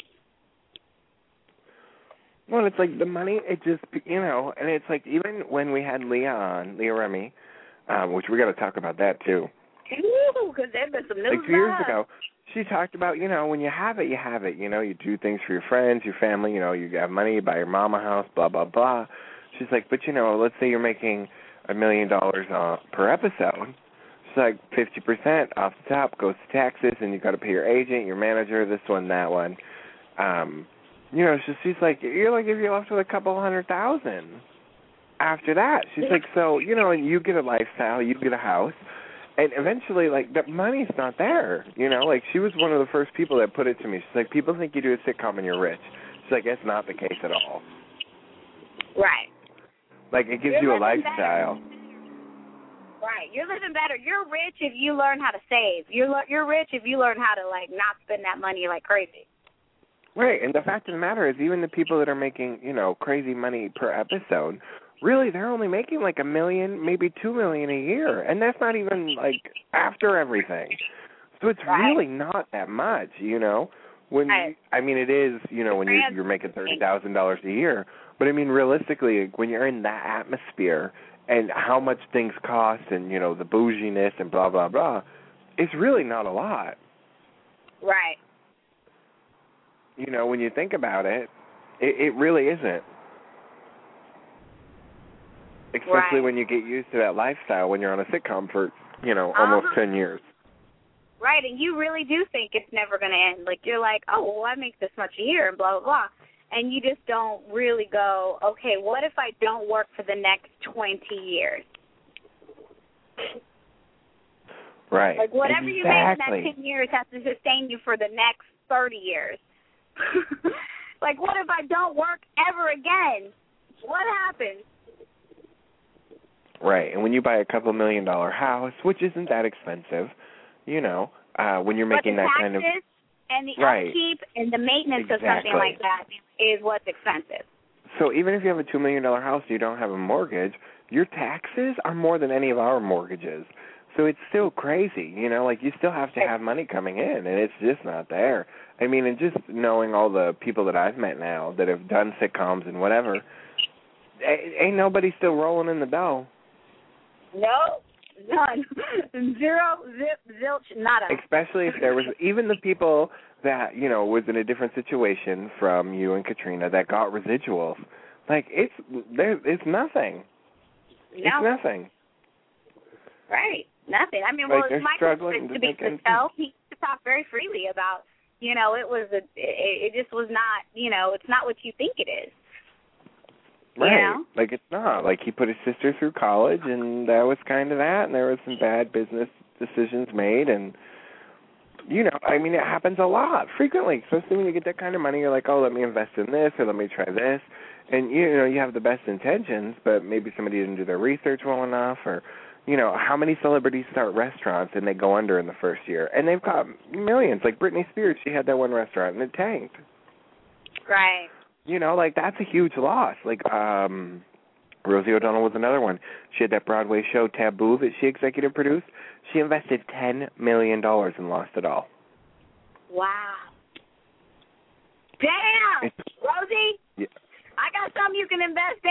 Well, it's like the money, it just, you know, and it's like even when we had Leah Remy, which we got to talk about that too. Ooh, because there's been some news like 2 years ago, she talked about, you know, when you have it, you have it. You know, you do things for your friends, your family, you know, you have money, you buy your mom a house, blah, blah, blah. She's like, but, you know, let's say you're making $1 million per episode. It's like 50% off the top goes to taxes, and you got to pay your agent, your manager, this one, that one. You know, so she's like, you're like, if you're left with a couple $100,000 after that. She's like, so, you know, and you get a lifestyle, you get a house, and eventually, like, the money's not there. You know, like, she was one of the first people that put it to me. She's like, people think you do a sitcom and you're rich. She's like, that's not the case at all. Right. Like, it gives you a lifestyle. Better. Right. You're living better. You're rich if you learn how to save. You're rich if you learn how to, like, not spend that money like crazy. Right, and the fact of the matter is even the people that are making, you know, crazy money per episode really they're only making like $1 million, maybe $2 million a year, and that's not even like after everything. So it's really not that much, you know. When I mean, it is, you know, when you're making $30,000 a year, but I mean, realistically, when you're in that atmosphere and how much things cost, and you know, the bouginess and blah blah blah, it's really not a lot. Right. You know, when you think about it, it really isn't. Especially when you get used to that lifestyle when you're on a sitcom for, you know, almost 10 years. Right, and you really do think it's never going to end. Like, you're like, oh, well, I make this much a year and blah, blah, blah. And you just don't really go, okay, what if I don't work for the next 20 years? Right. Like, whatever you make in that 10 years has to sustain you for the next 30 years. Like, what if I don't work ever again? What happens? Right, and when you buy a couple $1 million house, which isn't that expensive, you know, when you're making that kind of... and the upkeep and the maintenance of something like that is what's expensive. So even if you have a $2 million house and you don't have a mortgage, your taxes are more than any of our mortgages. So it's still crazy, you know, like you still have to have money coming in, and it's just not there. I mean, and just knowing all the people that I've met now that have done sitcoms and whatever, ain't nobody still rolling in the dough. No, none. Zero, zip, zilch, nada. Especially if there was, even the people that, you know, was in a different situation from you and Katrina that got residuals. Like, it's nothing. No. It's nothing. Right, nothing. I mean, like, well, Michael used to be himself. He used to talk very freely about, you know, it just was not, you know, it's not what you think it is. Right. You know? Like, it's not. Like, he put his sister through college, and that was kind of that, and there was some bad business decisions made, and, you know, I mean, it happens a lot, frequently. Especially when you get that kind of money, you're like, oh, let me invest in this, or let me try this. And, you know, you have the best intentions, but maybe somebody didn't do their research well enough, or, you know, how many celebrities start restaurants and they go under in the first year? And they've got millions. Like Britney Spears, she had that one restaurant, and it tanked. Right. You know, like, that's a huge loss. Like, Rosie O'Donnell was another one. She had that Broadway show, Taboo, that she executive produced. She invested $10 million and lost it all. Wow. Damn! Rosie? Yeah. I got something you can invest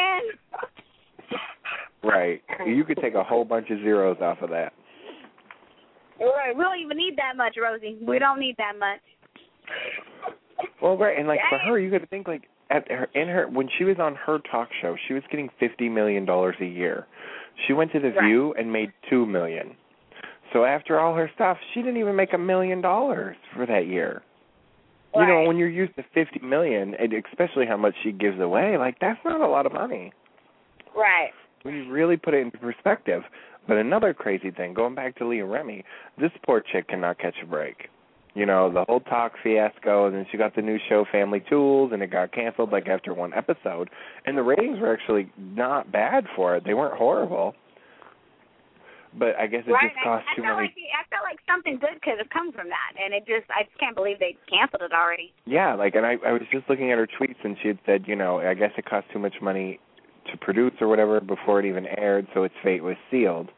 in. Right. You could take a whole bunch of zeros off of that. Right. We don't even need that much, Rosie. We don't need that much. Well, right, and, like, for her, you got to think, like, when she was on her talk show, she was getting $50 million a year. She went to The View and made $2 million. So after all her stuff, she didn't even make $1 million for that year. Right. You know, when you're used to $50 million, and especially how much she gives away, like, that's not a lot of money. Right. When you really put it into perspective. But another crazy thing, going back to Leah Remini, this poor chick cannot catch a break. You know, the whole talk fiasco, and then she got the new show Family Tools, and it got canceled, like, after one episode. And the ratings were actually not bad for it. They weren't horrible. But I guess it just cost too many. I felt like something good could have come from that, and I just can't believe they canceled it already. Yeah, like, and I was just looking at her tweets, and she had said, you know, I guess it cost too much money to produce or whatever before it even aired, so its fate was sealed.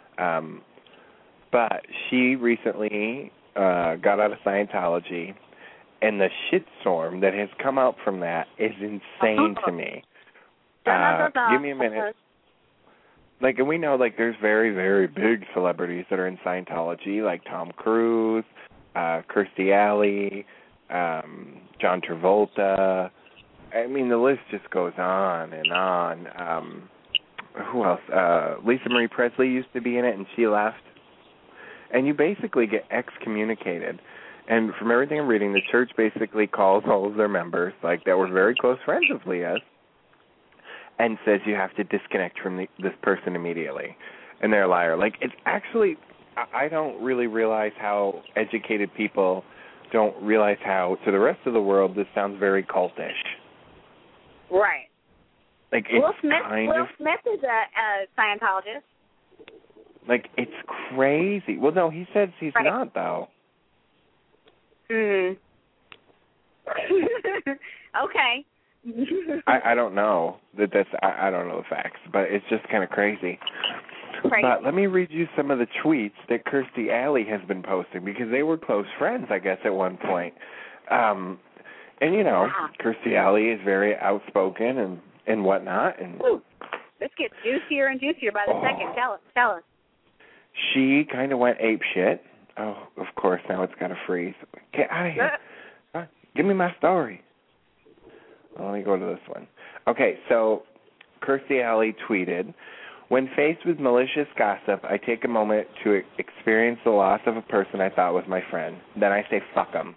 But she recently got out of Scientology, and the shitstorm that has come out from that is insane to me. Give me a minute. Like, and we know, like, there's very, very big celebrities that are in Scientology, like Tom Cruise, Kirstie Alley, John Travolta. I mean, the list just goes on and on. Who else? Lisa Marie Presley used to be in it, and she left. And you basically get excommunicated. And from everything I'm reading, the church basically calls all of their members, like, that were very close friends of Leah's, and says you have to disconnect from this person immediately. And they're a liar. Like, it's actually, I don't really realize how educated people don't realize how, to the rest of the world, this sounds very cultish. Right. Like, it's Will Smith is a Scientologist. Like, it's crazy. Well, no, he says he's not, though. Okay. I don't know I don't know the facts, but it's just kind of crazy. But let me read you some of the tweets that Kirstie Alley has been posting, because they were close friends, I guess, at one point. And, you know, Kirstie Alley is very outspoken and whatnot. And ooh, this gets juicier and juicier by the second. Tell us. She kind of went ape shit. Oh, of course, now it's got to freeze. Get out of here. Give me my story. Let me go to this one. Okay, so Kirstie Alley tweeted, when faced with malicious gossip, I take a moment to experience the loss of a person I thought was my friend. Then I say, fuck them.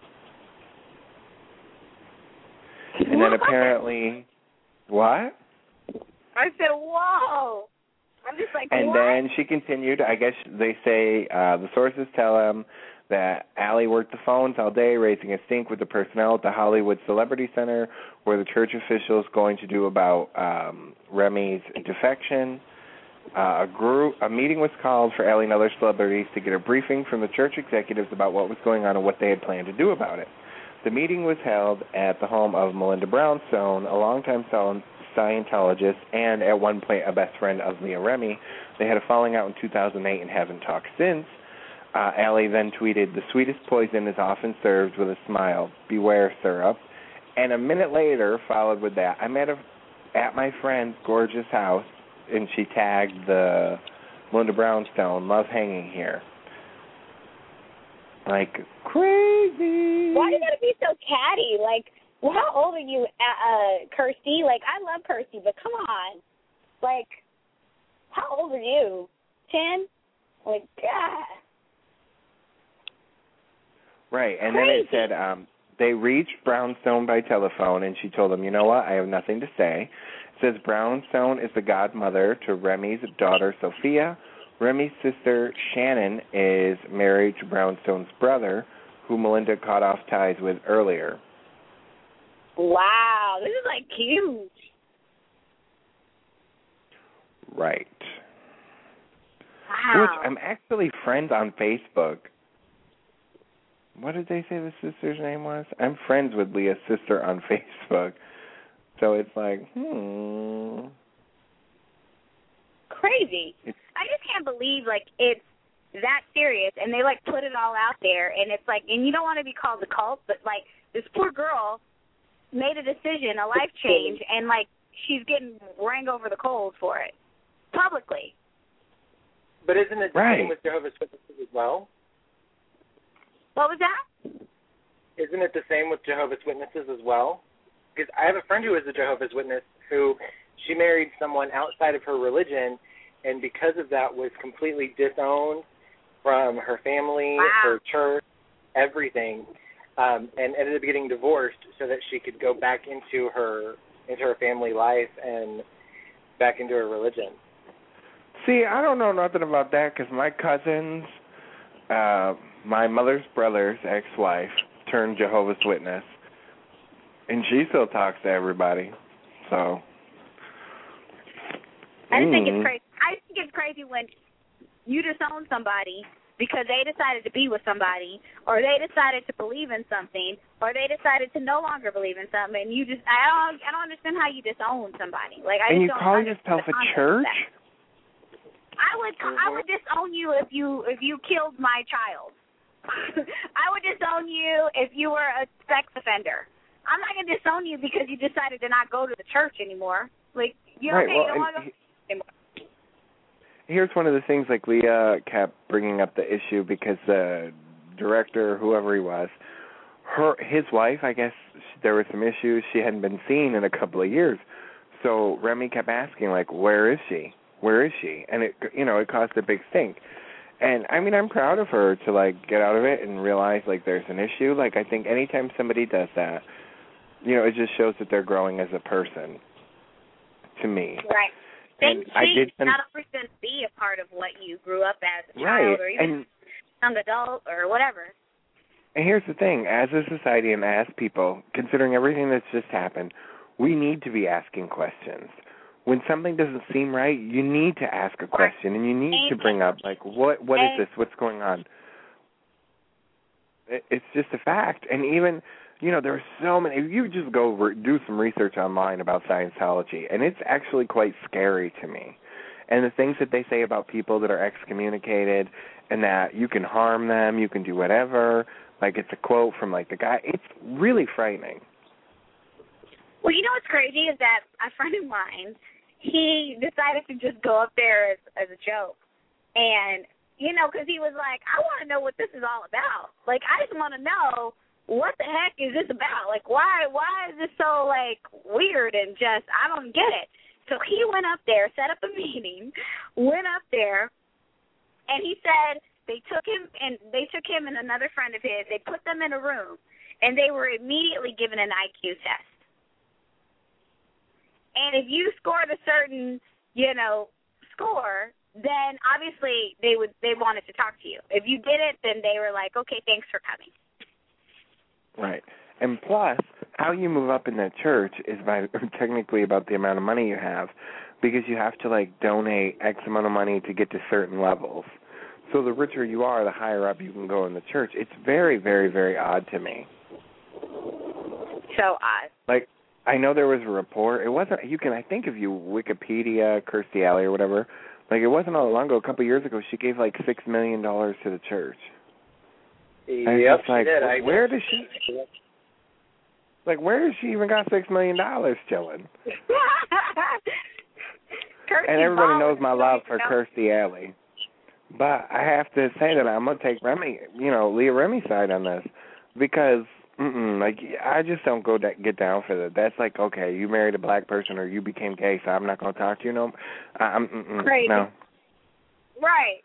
And then apparently, what? I said, whoa. I'm just like, and what? Then she continued, I guess they say the sources tell them that Allie worked the phones all day, raising a stink with the personnel at the Hollywood Celebrity Center, where the church officials going to do about Remy's defection. A meeting was called for Allie and other celebrities to get a briefing from the church executives about what was going on and what they had planned to do about it. The meeting was held at the home of Melinda Brownstone, a longtime Scientologist and at one point a best friend of Leah Remy. They had a falling out in 2008 and haven't talked since. Allie then tweeted, the sweetest poison is often served with a smile. Beware, syrup. And a minute later followed with that. I'm at my friend's gorgeous house, and she tagged the Melinda Brownstone, love hanging here. Like, crazy. Why do you gotta be so catty? Like, well, how old are you, Kirstie? Like, I love Kirstie, but come on. Like, how old are you? 10? Like, God. Right, and crazy. Then it said they reached Brownstone by telephone, and she told them, you know what, I have nothing to say. It says Brownstone is the godmother to Remy's daughter, Sophia. Remy's sister, Shannon, is married to Brownstone's brother, who Melinda cut off ties with earlier. Wow, this is, like, huge. Right. Wow. Which I'm actually friends on Facebook. What did they say the sister's name was? I'm friends with Leah's sister on Facebook. So it's like, Crazy. I just can't believe, like, it's that serious, and they, like, put it all out there, and it's like, and you don't want to be called a cult, but, like, this poor girl made a decision, a life change, and, like, she's getting rang over the coals for it, publicly. But isn't it the same with Jehovah's Witnesses as well? What was that? Isn't it the same with Jehovah's Witnesses as well? Because I have a friend who is a Jehovah's Witness who she married someone outside of her religion, and because of that was completely disowned from her family, her church, everything, and ended up getting divorced so that she could go back into her family life and back into her religion. See, I don't know nothing about that because my cousins, my mother's brother's ex-wife turned Jehovah's Witness, and she still talks to everybody. So I just think it's crazy. I think it's crazy when you disown somebody because they decided to be with somebody, or they decided to believe in something, or they decided to no longer believe in something, and you just I don't understand how you disown somebody. Like, I and just you don't call understand yourself a church? I would disown you if you killed my child. I would disown you if you were a sex offender. I'm not going to disown you because you decided to not go to the church anymore. Like, you don't want to go anymore. Here's one of the things, like, Leah kept bringing up the issue because the director, whoever he was, his wife, I guess there were some issues. She hadn't been seen in a couple of years. So Remy kept asking, like, where is she? Where is she? And it caused a big stink. And, I mean, I'm proud of her to, like, get out of it and realize, like, there's an issue. Like, I think anytime somebody does that, it just shows that they're growing as a person, to me. Right. And I did not always going to be a part of what you grew up as a child or even young adult or whatever. And here's the thing. As a society and as people, considering everything that's just happened, we need to be asking questions. When something doesn't seem right, you need to ask a question, and you need to bring up, like, what is this? What's going on? It's just a fact. And even, there are so many. You just go do some research online about Scientology, and it's actually quite scary to me. And the things that they say about people that are excommunicated and that you can harm them, you can do whatever. Like, it's a quote from, like, the guy. It's really frightening. Well, you know what's crazy is that a friend of mine, he decided to just go up there as a joke. And, because he was like, I want to know what this is all about. Like, I just want to know, what the heck is this about? Like, why is this so, like, weird and just, I don't get it. So he went up there, set up a meeting, went up there, and he said they took him and another friend of his, they put them in a room, and they were immediately given an IQ test. And if you scored a certain, score, then obviously they wanted to talk to you. If you didn't, then they were like, okay, thanks for coming. Right. And plus, how you move up in that church is technically about the amount of money you have, because you have to, like, donate X amount of money to get to certain levels. So the richer you are, the higher up you can go in the church. It's very, very, very odd to me. So odd. Like, I know there was a report. It wasn't, I think if you Wikipedia, Kirstie Alley or whatever, like, it wasn't all long ago, a couple of years ago, she gave, like, $6 million to the church. Yep, like, she did. Where does she even got $6 million chilling? And everybody knows my love for Kirstie Alley. But I have to say that I'm going to take Leah Remy's side on this, because I just don't get down for that. That's like, okay, you married a black person or you became gay, so I'm not going to talk to you no. Crazy. No. Right.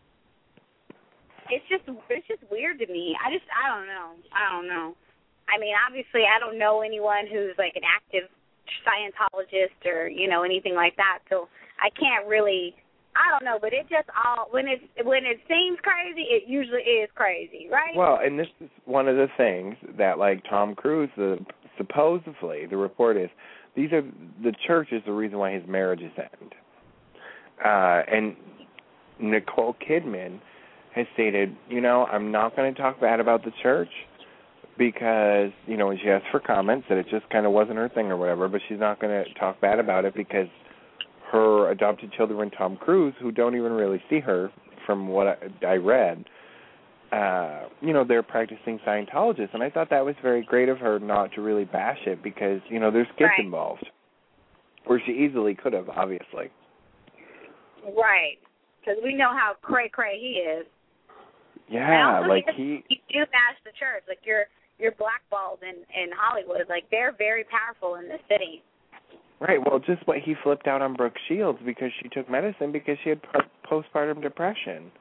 It's just weird to me. I don't know. I mean, obviously, I don't know anyone who's like an active Scientologist or anything like that. So I can't really. I don't know, but it just when it seems crazy, it usually is crazy, right? Well, and this is one of the things that, like, Tom Cruise, supposedly the report is, the church is the reason why his marriages end. And Nicole Kidman has stated, I'm not going to talk bad about the church because, when she asked for comments, that it just kind of wasn't her thing or whatever, but she's not going to talk bad about it because her adopted children, Tom Cruise, who don't even really see her from what I read, they're practicing Scientologists. And I thought that was very great of her not to really bash it because, there's kids involved, where she easily could have, obviously. Right, because we know how cray-cray he is. Yeah, like you do bash the church. Like, you're blackballed in Hollywood. Like, they're very powerful in the city. Right. Well, just what he flipped out on Brooke Shields because she took medicine because she had postpartum depression.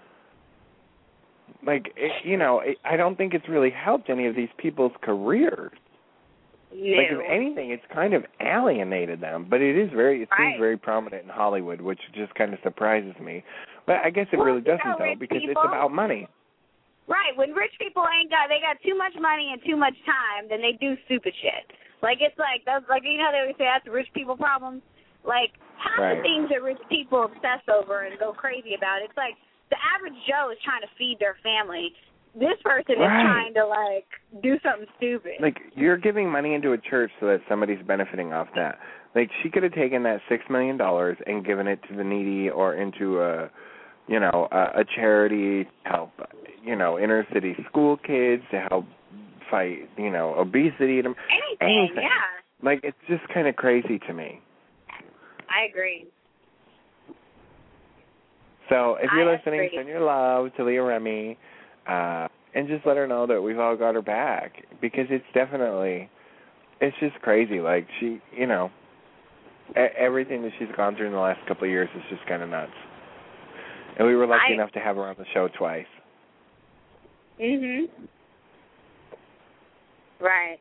Like, I don't think it's really helped any of these people's careers. No. Like, if anything, it's kind of alienated them. But it seems very prominent in Hollywood, which just kind of surprises me. But I guess it really doesn't, though, because it's about money. Right. When rich people they got too much money and too much time, then they do stupid shit. Like, it's like, they always say that's a rich people problem. Like, half the things that rich people obsess over and go crazy about, it's like the average Joe is trying to feed their family. This person is trying to, like, do something stupid. Like, you're giving money into a church so that somebody's benefiting off that. Like, she could have taken that $6 million and given it to the needy or into a charity to help, inner city school kids, to help fight, obesity. Anything. Yeah. Like, it's just kind of crazy to me. I agree. So, if you're listening, send your love to Leah Remy, and just let her know that we've all got her back, because it's just crazy. Like, she, everything that she's gone through in the last couple of years is just kind of nuts. And we were lucky enough to have her on the show twice. Right.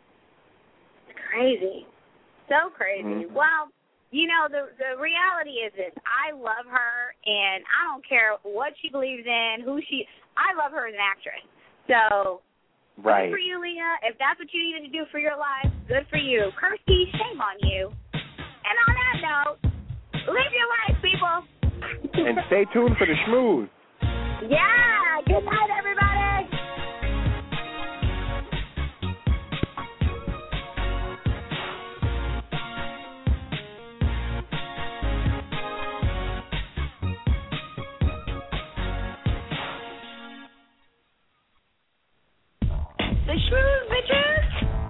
Crazy. So crazy. Well, the reality is this. I love her, and I don't care what she believes in, I love her as an actress. So, good for you, Leah. If that's what you needed to do for your life, good for you. Kirstie, shame on you. And on that note, live your life, people. And stay tuned for the schmooze. Yeah. Good night, everybody. schmooze, bitches.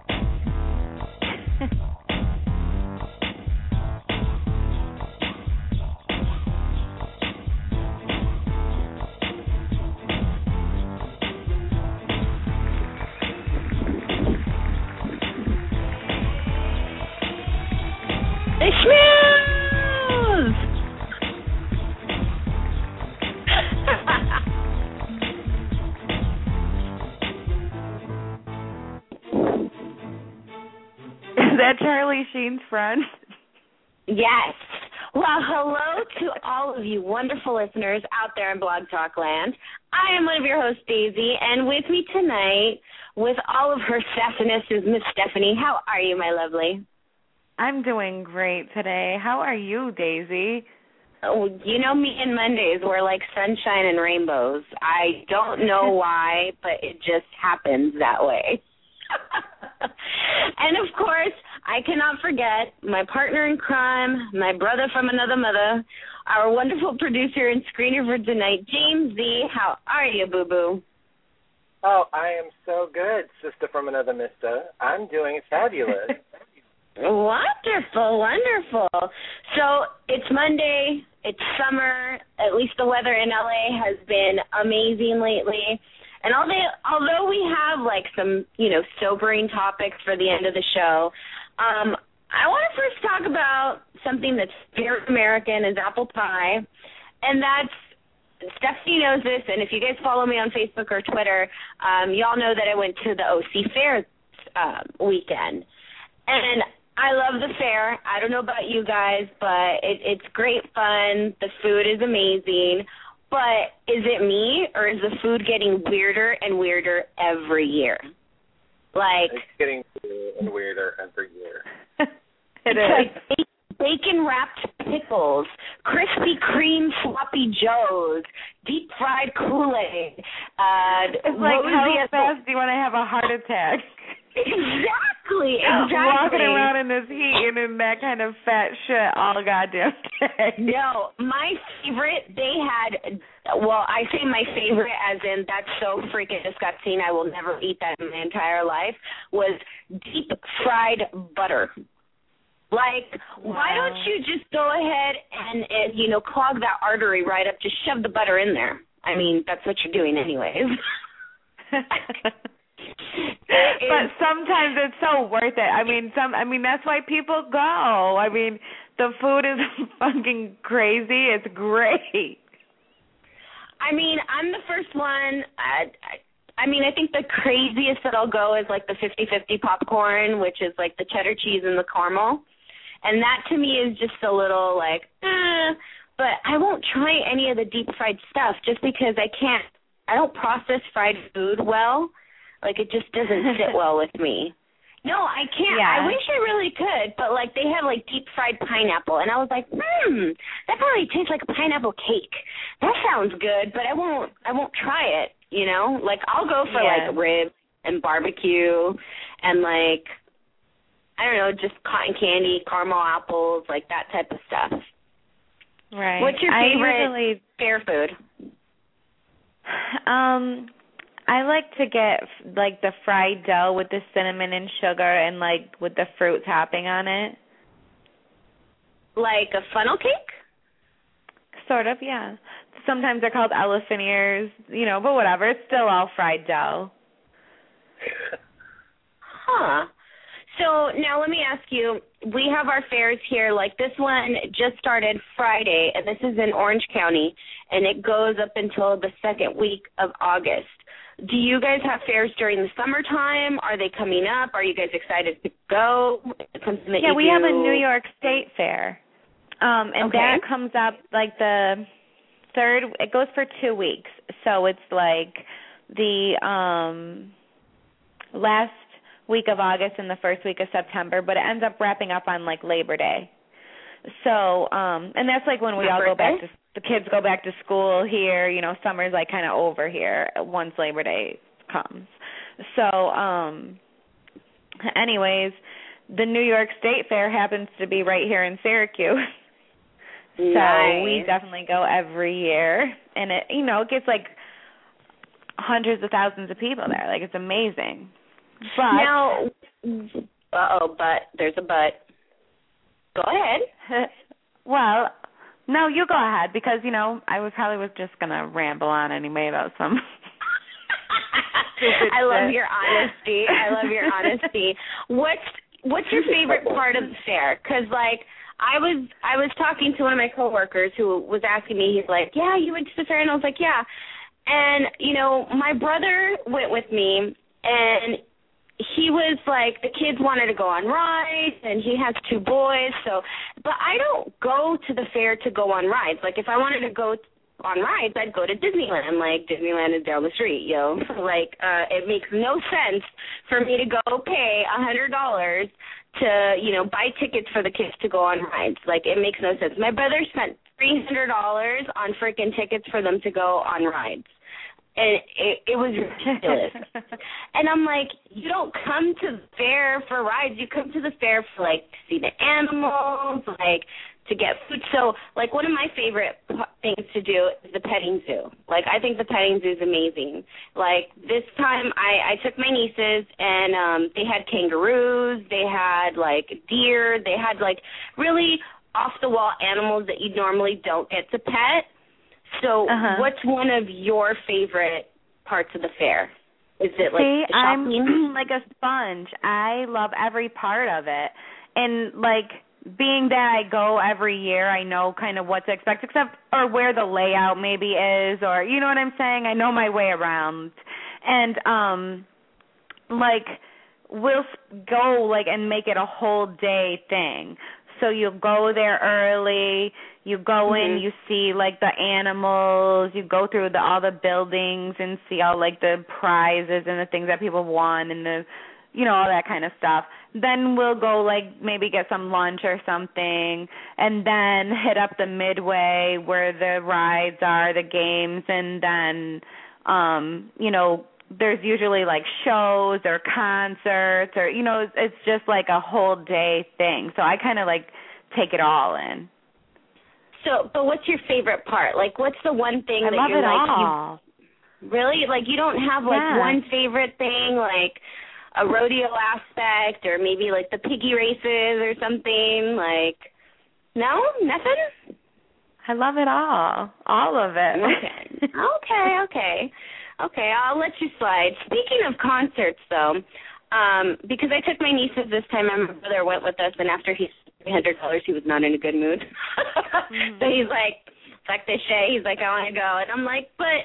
The schmooze. Is that Charlie Sheen's friend? Yes. Well, hello to all of you wonderful listeners out there in Blog Talk Land. I am one of your hosts, Daisy, and with me tonight, with all of her sassiness, is Miss Stephanie. How are you, my lovely? I'm doing great today. How are you, Daisy? Oh, you know me and Mondays, we're like sunshine and rainbows. I don't know why, but it just happens that way. And, of course, I cannot forget my partner in crime, my brother from another mother, our wonderful producer and screener for tonight, James Z. How are you, boo-boo? Oh, I am so good, sister from another mister. I'm doing fabulous. Wonderful, wonderful. So it's Monday, it's summer, at least the weather in LA has been amazing lately. And although we have like some, sobering topics for the end of the show, I want to first talk about something that's very American, is apple pie. And that's, Stephanie knows this, and if you guys follow me on Facebook or Twitter, y'all know that I went to the OC Fair weekend. And I love the fair. I don't know about you guys, but it's great fun. The food is amazing. But is it me, or is the food getting weirder and weirder every year? Like, it's getting weirder and weirder every year. It is. Like bacon-wrapped pickles, Krispy Kreme sloppy joes, deep-fried Kool-Aid. It's like, how fast do you want to have a heart attack? Exactly. Walking around in this heat and in that kind of fat shit all goddamn day. No, my favorite, I say my favorite as in that's so freaking disgusting, I will never eat that in my entire life, was deep fried butter. Like, why don't you just go ahead and clog that artery right up, just shove the butter in there. I mean, that's what you're doing anyways. But sometimes it's so worth it. I mean, that's why people go. I mean, the food is fucking crazy. It's great. I mean, I'm the first one. I think the craziest that I'll go is like the 50-50 popcorn, which is like the cheddar cheese and the caramel. And that to me is just a little like, but I won't try any of the deep fried stuff just because I don't process fried food well. Like, it just doesn't sit well with me. No, I can't. Yeah. I wish I really could, but, like, they have, like, deep-fried pineapple. And I was like, that probably tastes like a pineapple cake. That sounds good, but I won't try it, Like, I'll go for, like, ribs and barbecue and, like, I don't know, just cotton candy, caramel apples, like that type of stuff. Right. What's your favorite fair food? I like to get, like, the fried dough with the cinnamon and sugar and, like, with the fruit topping on it. Like a funnel cake? Sort of, yeah. Sometimes they're called elephant ears, but whatever. It's still all fried dough. Huh. So now let me ask you, we have our fairs here, like this one just started Friday, and this is in Orange County, and it goes up until the second week of August. Do you guys have fairs during the summertime? Are they coming up? Are you guys excited to go? Something that we have a New York State Fair, and okay. that comes up like the third, it goes for 2 weeks, so it's like the last week of August and the first week of September, but it ends up wrapping up on like Labor Day. So, and that's like when we all go back to, the kids go back to school here, summer's like kind of over here once Labor Day comes. So, anyways, the New York State Fair happens to be right here in Syracuse. Nice. So we definitely go every year, and it, it gets like hundreds of thousands of people there. Like, it's amazing. Now, but there's a but. Go ahead. Well, no, you go ahead because, I probably was just going to ramble on anyway about some I love your honesty. What's your favorite part of the fair? Because, I was talking to one of my coworkers who was asking me, he's like, yeah, you went to the fair? And I was like, yeah. And, my brother went with me, and he was like, the kids wanted to go on rides, and he has 2 boys, but I don't go to the fair to go on rides. Like, if I wanted to go on rides, I'd go to Disneyland. Like, Disneyland is down the street, it makes no sense for me to go pay $100 to, buy tickets for the kids to go on rides. Like, it makes no sense. My brother spent $300 on freaking tickets for them to go on rides. And it was ridiculous. And I'm like, you don't come to the fair for rides. You come to the fair for, to see the animals, to get food. So, one of my favorite things to do is the petting zoo. I think the petting zoo is amazing. This time I took my nieces, and they had kangaroos. They had, deer. They had, really off-the-wall animals that you normally don't get to pet. So what's one of your favorite parts of the fair? Is it the shopping? I'm like a sponge. I love every part of it. And being that I go every year, I know kind of what to expect, or where the layout maybe is, or you know what I'm saying? I know my way around. And we'll go and make it a whole day thing. So you'll go there early, you go in, you see, the animals, you go through all the buildings and see all, the prizes and the things that people won and the, all that kind of stuff. Then we'll go, maybe get some lunch or something, and then hit up the midway where the rides are, the games, and then, there's usually shows or concerts or it's just a whole day thing. So I kind of take it all in. So, but what's your favorite part? What's the one thing that love you're it all. Really? You don't have one favorite thing, a rodeo aspect or maybe the piggy races or something? No, nothing. I love it all of it. Okay, I'll let you slide. Speaking of concerts, though, because I took my nieces this time, and my brother went with us, and after he spent $300, he was not in a good mood. So he's like, fuck this shit. He's like, I want to go. And I'm like, but,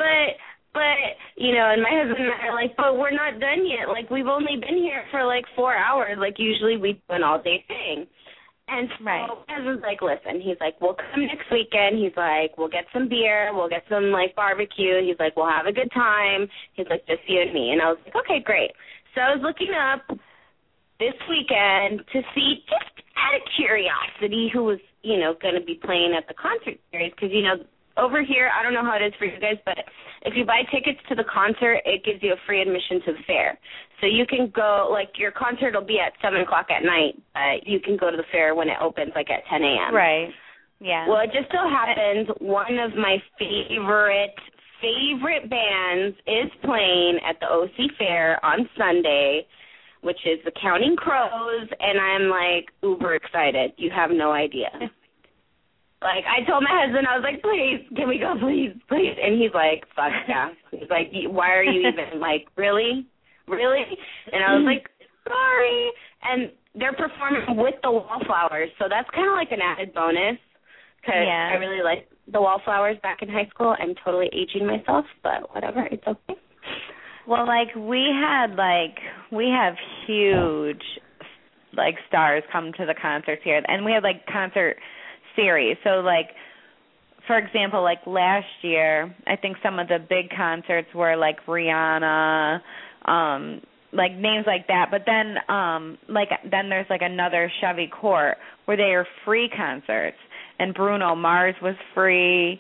and my husband and I are like, but we're not done yet. We've only been here for 4 hours. Usually we do an all-day thing. And so my husband's like, listen, he's like, we'll come next weekend. He's like, we'll get some beer. We'll get some, barbecue. He's like, we'll have a good time. He's like, just you and me. And I was like, okay, great. So I was looking up this weekend to see, just out of curiosity, who was, going to be playing at the concert series. Because, over here, I don't know how it is for you guys, but if you buy tickets to the concert, it gives you a free admission to the fair. So you can go, your concert will be at 7 o'clock at night, but you can go to the fair when it opens, at 10 a.m. Right, yeah. Well, it just so happens one of my favorite bands is playing at the OC Fair on Sunday, which is the Counting Crows, and I'm, uber excited. You have no idea. I told my husband, I was like, please, can we go, please? And he's like, fuck yeah. He's like, why are you even, really? And I was like, sorry. And they're performing with the Wallflowers, so that's kind of an added bonus because I really like the Wallflowers back in high school. I'm totally aging myself, but whatever, it's okay. Well, we have huge, stars come to the concerts here, and we have, concert series. So, for example, last year, I think some of the big concerts were, Rihanna, names like that. But then, then there's, another Chevy Court where they are free concerts. And Bruno Mars was free.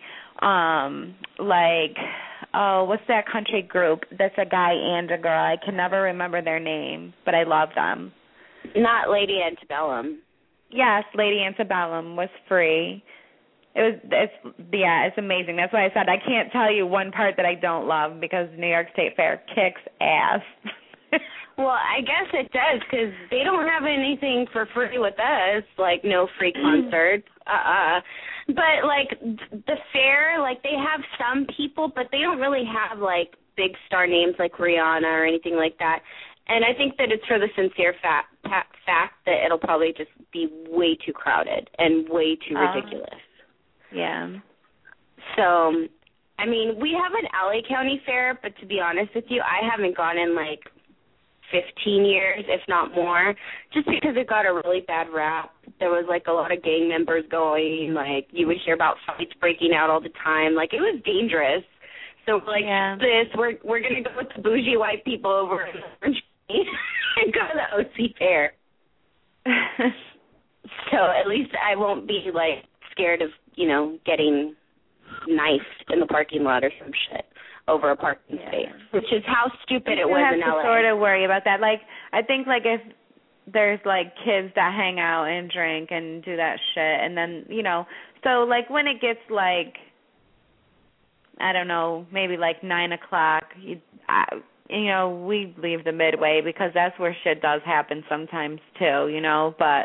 What's that country group that's a guy and a girl? I can never remember their name, but I love them. Not Lady Antebellum. Yes, Lady Antebellum was free. It's amazing. That's why I said I can't tell you one part that I don't love because New York State Fair kicks ass. Well, I guess it does because they don't have anything for free with us, like no free concerts. But, like, the fair, like, they have some people, but they don't really have, like, big star names like Rihanna or anything like that. And I think that it's for the sincere fact that it'll probably just be way too crowded and way too ridiculous. Yeah. So, I mean, we have an LA County fair, but to be honest with you, I haven't gone in, like, 15 years, if not more, just because it got a really bad rap. There was, like, a lot of gang members going. Like, you would hear about fights breaking out all the time. Like, it was dangerous. So, like, we're going to go with the bougie white people over in Orange County and go to the OC fair. So at least I won't be, like, scared of, you know, getting knifed in the parking lot or some shit over a parking space, which is how stupid it was in LA. You have to sort of worry about that. Like, I think, like, if there's, like, kids that hang out and drink and do that shit, and then, you know, so, like, when it gets, like, I don't know, maybe, like, 9 o'clock, you know, we leave the Midway because that's where shit does happen sometimes, too, you know, but,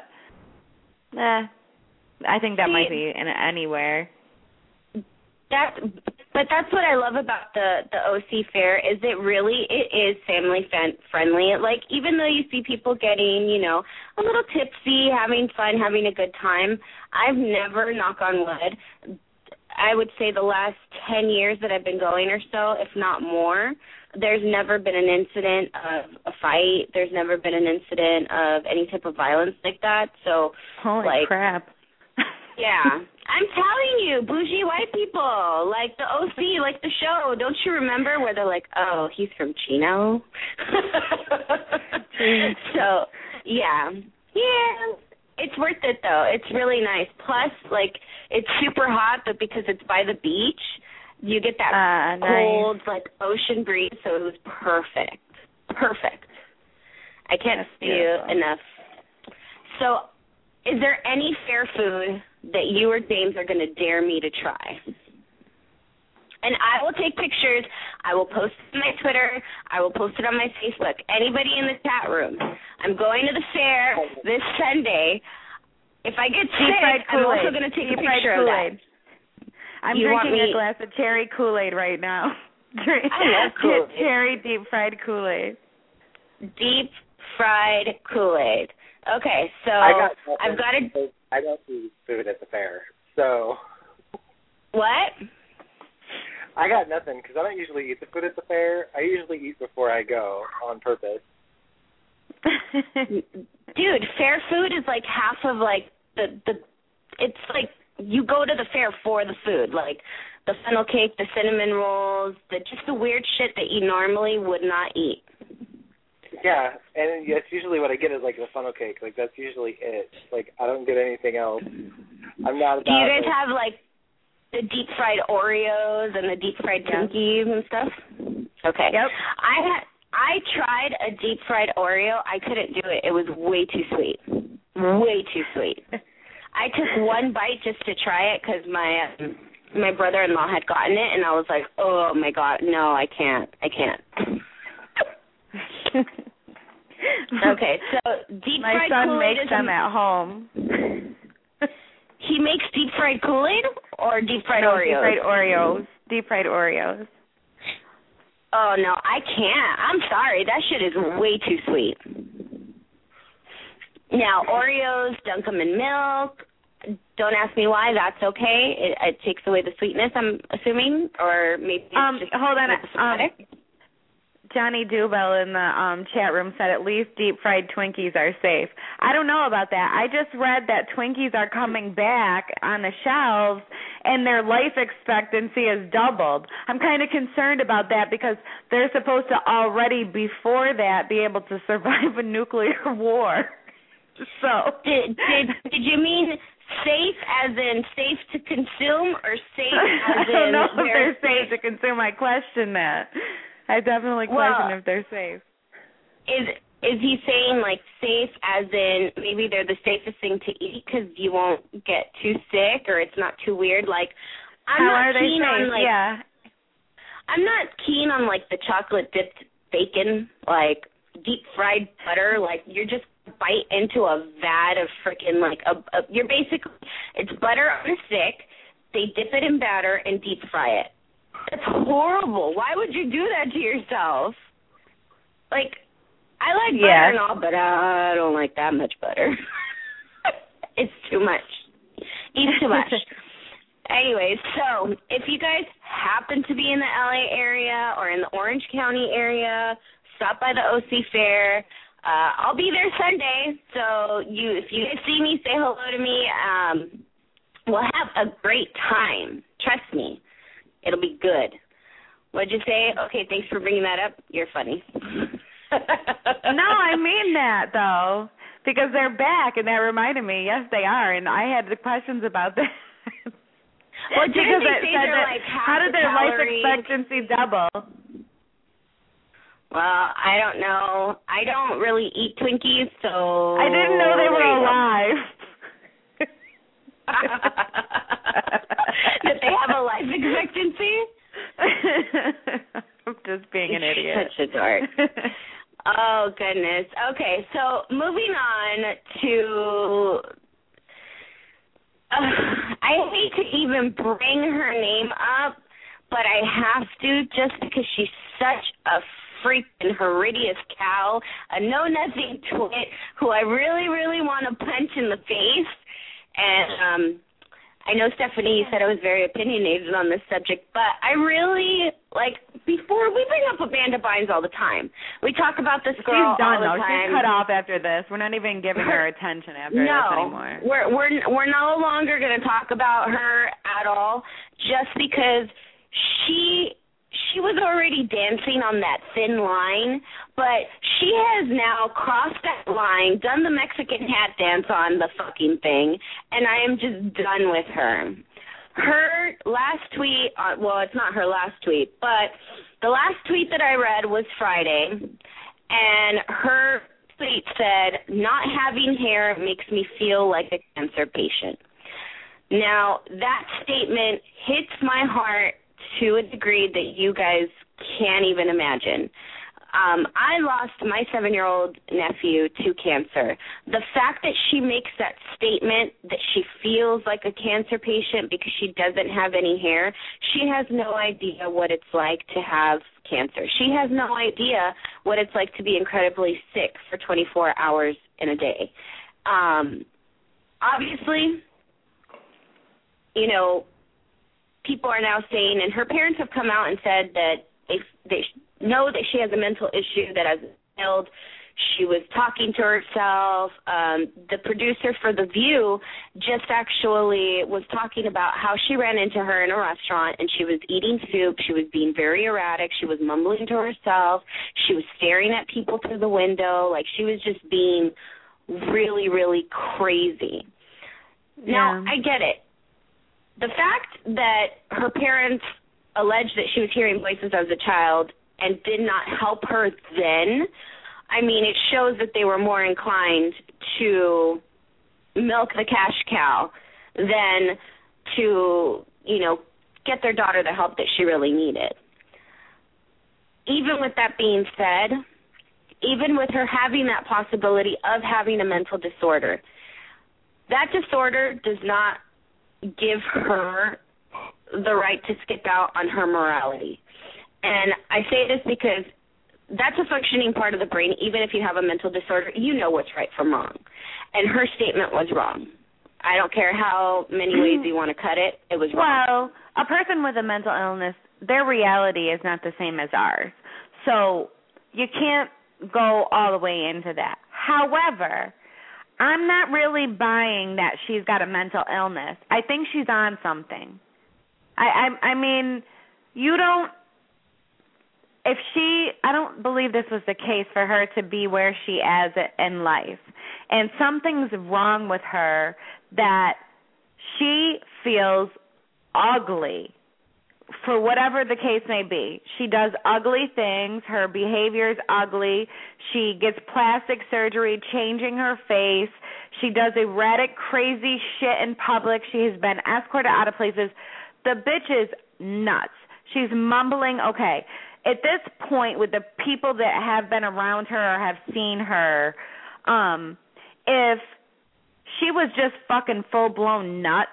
I think that might be anywhere. But that's what I love about the OC fair is it is family friendly. Like, even though you see people getting, you know, a little tipsy, having fun, having a good time, I've never, knock on wood, I would say the last 10 years that I've been going or so, if not more, there's never been an incident of a fight. There's never been an incident of any type of violence like that. So, holy crap. Yeah. I'm telling you, bougie white people, like the OC, like the show. Don't you remember where they're like, oh, he's from Chino? So, yeah. Yeah. It's worth it, though. It's really nice. Plus, like, it's super hot, but because it's by the beach, you get that cold, like, ocean breeze, so it was perfect. Perfect. I can't see you enough. So, is there any fair food that you or James are going to dare me to try? And I will take pictures. I will post it on my Twitter. I will post it on my Facebook. Anybody in the chat room. I'm going to the fair this Sunday. If I get sick, I'm also going to take a picture of that. I'm drinking a glass of cherry Kool-Aid right now. I love Kool-Aid. Cherry deep-fried Kool-Aid. Deep-fried Kool-Aid. Okay, so I don't eat food at the fair, so. What? I got nothing because I don't usually eat the food at the fair. I usually eat before I go on purpose. Dude, fair food is like half of like the it's like you go to the fair for the food, like the funnel cake, the cinnamon rolls, just the weird shit that you normally would not eat. Yeah, and that's usually what I get is like the funnel cake. Like that's usually it. Like I don't get anything else. I'm not about. Do you guys have like the deep fried Oreos and the deep fried Twinkies and stuff? Okay. Yep. I tried a deep fried Oreo. I couldn't do it. It was way too sweet. Way too sweet. I took one bite just to try it because my brother-in-law had gotten it, and I was like, oh my God, no, I can't. Okay, so deep fried Kool-Aid. My son makes them at home. He makes deep fried Kool-Aid or deep fried Oreos? Deep fried Oreos. Oh, no, I can't. I'm sorry. That shit is way too sweet. Now, Oreos, dunk them in milk. Don't ask me why. That's okay. It takes away the sweetness, I'm assuming, or maybe it's just hold on. Johnny Dubell in the chat room said at least deep-fried Twinkies are safe. I don't know about that. I just read that Twinkies are coming back on the shelves and their life expectancy has doubled. I'm kind of concerned about that because they're supposed to already before that be able to survive a nuclear war. So Did you mean safe as in safe to consume or safe as in... I don't know if they're safe to consume. I question that. I definitely question if they're safe. Is he saying, like, safe as in maybe they're the safest thing to eat because you won't get too sick or it's not too weird? Like, I'm not keen on, like, the chocolate-dipped bacon. Like, deep fried butter. Like, you're just bite into a vat of freaking, like, you're basically, it's butter on a stick. They dip it in batter and deep fry it. It's horrible. Why would you do that to yourself? Like, I like butter and all, but I don't like that much butter. It's too much. Eat too much. Anyways, so if you guys happen to be in the LA area or in the Orange County area, stop by the OC Fair. I'll be there Sunday, so if you guys see me, say hello to me. We'll have a great time. Trust me. It'll be good. What'd you say? Okay, thanks for bringing that up. You're funny. No, I mean that, though, because they're back, and that reminded me. Yes, they are, and I had the questions about that. Well, didn't they say they're like how did their life expectancy double? Well, I don't know. I don't really eat Twinkies, so... I didn't know they were alive. That they have a life expectancy? I'm just being an idiot. Such a dork. Oh, goodness. Okay, so moving on to... I hate to even bring her name up, but I have to just because she's such a freaking horrendous cow, a know-nothing twit who I really, really want to punch in the face. And I know, Stephanie, you said I was very opinionated on this subject, but I really, before, we bring up Amanda Bynes all the time. We talk about this girl She's done, all the though. time. She's cut off after this. We're not even giving her attention after this anymore. We're no longer going to talk about her at all, just because she was already dancing on that thin line, but she has now crossed that line, done the Mexican hat dance on the fucking thing, and I am just done with her. Her last tweet, well, it's not her last tweet, but the last tweet that I read was Friday, and her tweet said, "Not having hair makes me feel like a cancer patient." Now, that statement hits my heart to a degree that you guys can't even imagine. I lost my 7-year-old nephew to cancer. The fact that she makes that statement that she feels like a cancer patient because she doesn't have any hair, she has no idea what it's like to have cancer. She has no idea what it's like to be incredibly sick for 24 hours in a day. Obviously, people are now saying, and her parents have come out and said that they know that she has a mental issue that has failed. She was talking to herself. The producer for The View just actually was talking about how she ran into her in a restaurant and she was eating soup. She was being very erratic. She was mumbling to herself. She was staring at people through the window. Like, she was just being really, really crazy. Yeah. Now, I get it. The fact that her parents alleged that she was hearing voices as a child and did not help her then, I mean, it shows that they were more inclined to milk the cash cow than to, get their daughter the help that she really needed. Even with that being said, even with her having that possibility of having a mental disorder, that disorder does not give her the right to skip out on her morality. And I say this because that's a functioning part of the brain. Even if you have a mental disorder, you know what's right from wrong. And her statement was wrong. I don't care how many ways you want to cut it, it was wrong. Well, a person with a mental illness, their reality is not the same as ours. So you can't go all the way into that. However, I'm not really buying that she's got a mental illness. I think she's on something. I mean, I don't believe this was the case for her to be where she is in life. And something's wrong with her that she feels ugly for whatever the case may be. She does ugly things. Her behavior's ugly. She gets plastic surgery changing her face. She does erratic, crazy shit in public. She has been escorted out of places. The bitch is nuts. She's mumbling. Okay, at this point, with the people that have been around her or have seen her, if she was just fucking full-blown nuts,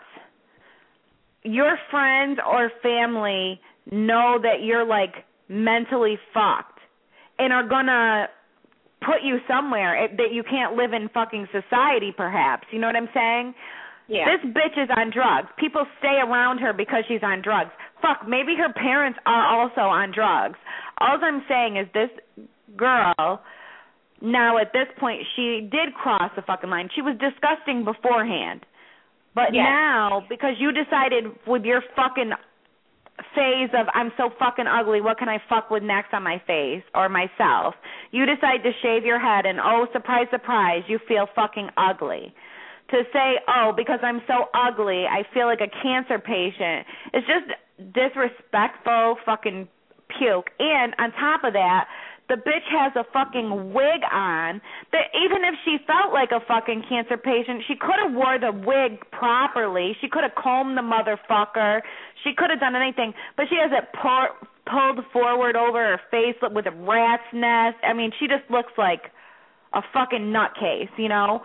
your friends or family know that you're, like, mentally fucked and are going to put you somewhere that you can't live in fucking society, perhaps. You know what I'm saying? Yeah. This bitch is on drugs. People stay around her because she's on drugs. Fuck, maybe her parents are also on drugs. All I'm saying is this girl, now at this point, she did cross the fucking line. She was disgusting beforehand. But now, because you decided with your fucking phase of I'm so fucking ugly, what can I fuck with next on my face or myself, you decide to shave your head and, oh, surprise, surprise, you feel fucking ugly. To say, oh, because I'm so ugly, I feel like a cancer patient, it's just disrespectful fucking puke. And on top of that, the bitch has a fucking wig on that even if she felt like a fucking cancer patient, she could have wore the wig properly. She could have combed the motherfucker. She could have done anything. But she has it pulled forward over her face with a rat's nest. I mean, she just looks like a fucking nutcase, you know?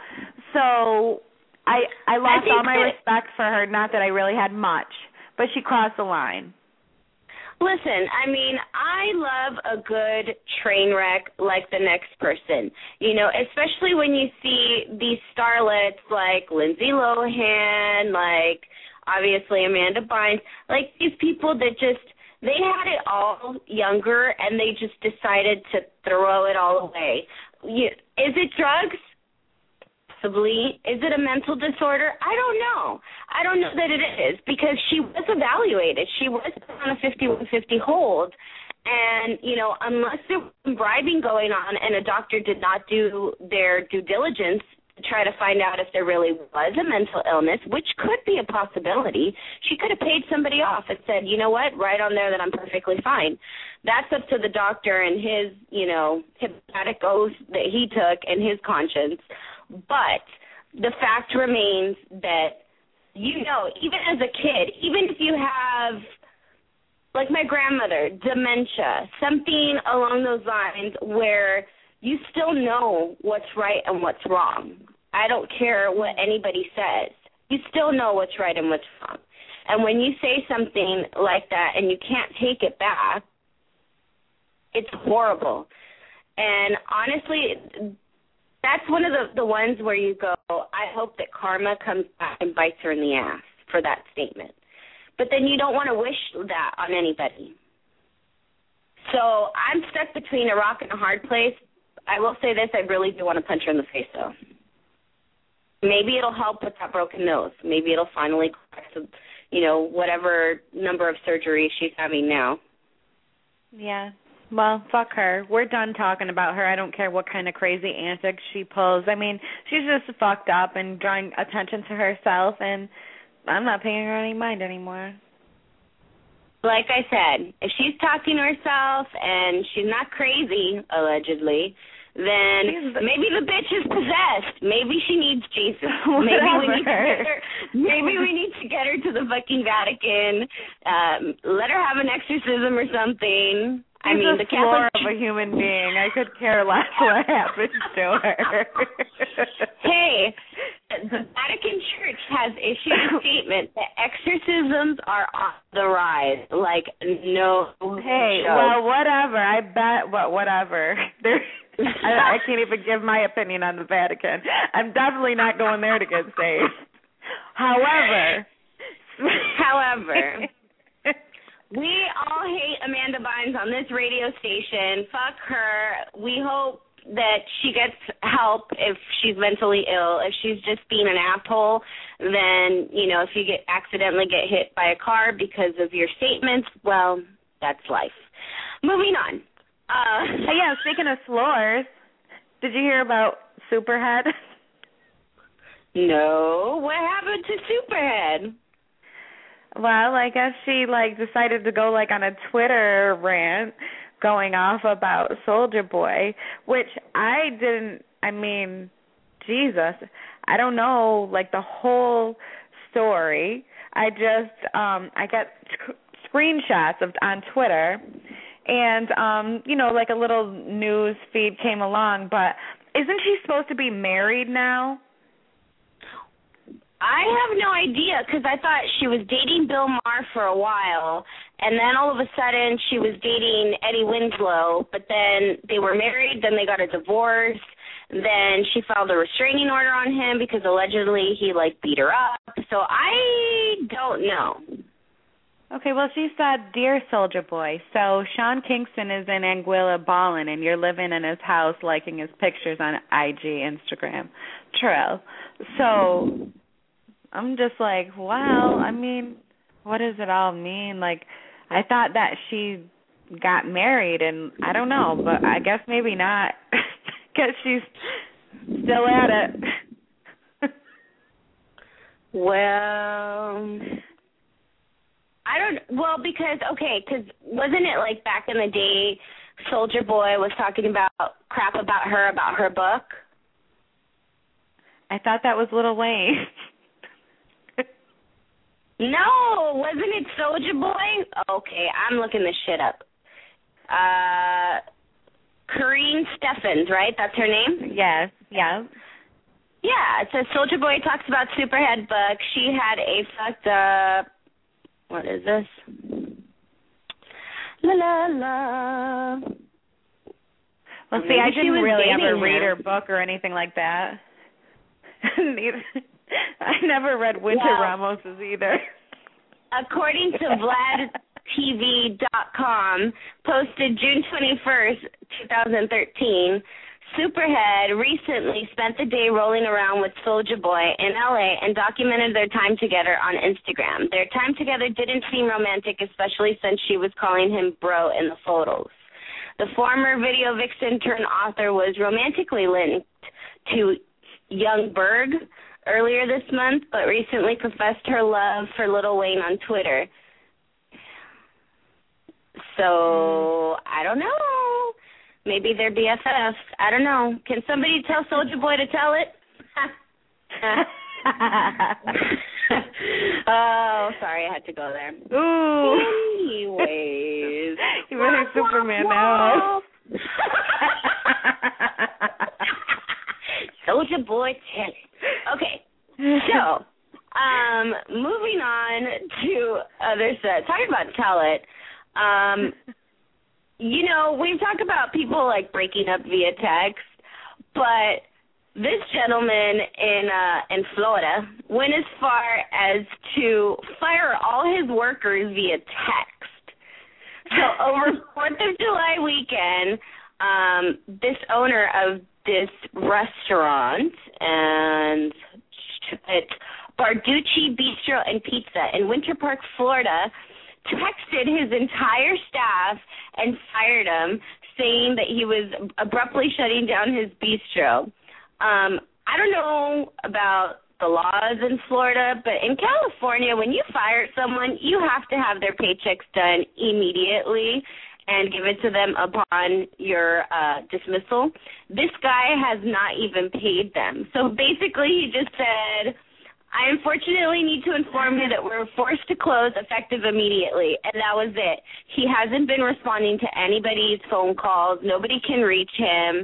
So I lost all my respect for her. Not that I really had much, but she crossed the line. Listen, I mean, I love a good train wreck like the next person, you know, especially when you see these starlets like Lindsay Lohan, like obviously Amanda Bynes, like these people that just, they had it all younger and they just decided to throw it all away. Is it drugs? Possibly. Is it a mental disorder? I don't know. I don't know that it is because she was evaluated. She was on a 5150 hold. And, you know, unless there was some bribing going on and a doctor did not do their due diligence to try to find out if there really was a mental illness, which could be a possibility, she could have paid somebody off and said, you know what, write on there that I'm perfectly fine. That's up to the doctor and his, you know, Hippocratic oath that he took and his conscience. But the fact remains that, you know, even as a kid, even if you have, like my grandmother, dementia, something along those lines where you still know what's right and what's wrong. I don't care what anybody says. You still know what's right and what's wrong. And when you say something like that and you can't take it back, it's horrible. And honestly, that's one of the ones where you go, I hope that karma comes back and bites her in the ass for that statement. But then you don't want to wish that on anybody. So I'm stuck between a rock and a hard place. I will say this, I really do want to punch her in the face, though. Maybe it'll help with that broken nose. Maybe it'll finally correct, you know, whatever number of surgeries she's having now. Yeah. Well, fuck her. We're done talking about her. I don't care what kind of crazy antics she pulls. I mean, she's just fucked up and drawing attention to herself, and I'm not paying her any mind anymore. Like I said, if she's talking to herself and she's not crazy, allegedly, then maybe the bitch is possessed. Maybe she needs Jesus. Maybe we need to get her to the fucking Vatican, let her have an exorcism or something. I mean, the floor of a human being. I could care less what happens to her. Hey, the Vatican Church has issued a statement that exorcisms are on the rise. Like, no. Hey, well, whatever. I bet, but whatever. I can't even give my opinion on the Vatican. I'm definitely not going there to get saved. However. We all hate Amanda Bynes on this radio station. Fuck her. We hope that she gets help if she's mentally ill. If she's just being an asshole, then, you know, if you accidentally get hit by a car because of your statements, well, that's life. Moving on. Yeah, speaking of slurs, did you hear about Superhead? No. What happened to Superhead? Well, I guess she, decided to go, on a Twitter rant going off about Soulja Boy, which Jesus, I don't know, the whole story. I just, I got screenshots on Twitter, And like a little news feed came along, but isn't she supposed to be married now? I have no idea, because I thought she was dating Bill Maher for a while, and then all of a sudden she was dating Eddie Winslow, but then they were married, then they got a divorce, then she filed a restraining order on him because allegedly he, beat her up. So I don't know. Okay, well, she said, "Dear Soulja Boy, so Sean Kingston is in Anguilla ballin', and you're living in his house liking his pictures on IG, Instagram. True." So I'm just like, wow, I mean, what does it all mean? I thought that she got married, and I don't know, but I guess maybe not, because she's still at it. Well, because wasn't it back in the day, Soulja Boy was talking about crap about her book? I thought that was Lil Wayne. No, wasn't it Soulja Boy? Okay, I'm looking this shit up. Kareen Steffens, right? That's her name? Yes, yeah. Yeah, it says Soulja Boy talks about Superhead book. She had a fucked up, what is this? La la la. Well, see, I didn't really ever read her book or anything like that. I never read Winter Ramos's either. According to VladTV.com, posted June 21st, 2013, Superhead recently spent the day rolling around with Soulja Boy in LA and documented their time together on Instagram. Their time together didn't seem romantic, especially since she was calling him bro in the photos. The former video vixen turned author was romantically linked to Young Berg earlier this month, but recently professed her love for Lil Wayne on Twitter. So, I don't know. Maybe they're BFFs. I don't know. Can somebody tell Soulja Boy to tell it? Oh, sorry, I had to go there. Ooh. Anyways. You better Superman now. Soulja Boy, tell it. Okay, so, moving on to other stuff. Talking about tell it, we've talked about people, breaking up via text, but this gentleman in Florida went as far as to fire all his workers via text. So over 4th of July weekend, this owner of this restaurant, and it's Barducci Bistro and Pizza in Winter Park, Florida, texted his entire staff and fired him, saying that he was abruptly shutting down his bistro. I don't know about the laws in Florida, but in California, when you fire someone, you have to have their paychecks done immediately and give it to them upon your dismissal. This guy has not even paid them. So basically he just said, I unfortunately need to inform you that we're forced to close effective immediately, and that was it. He hasn't been responding to anybody's phone calls. Nobody can reach him.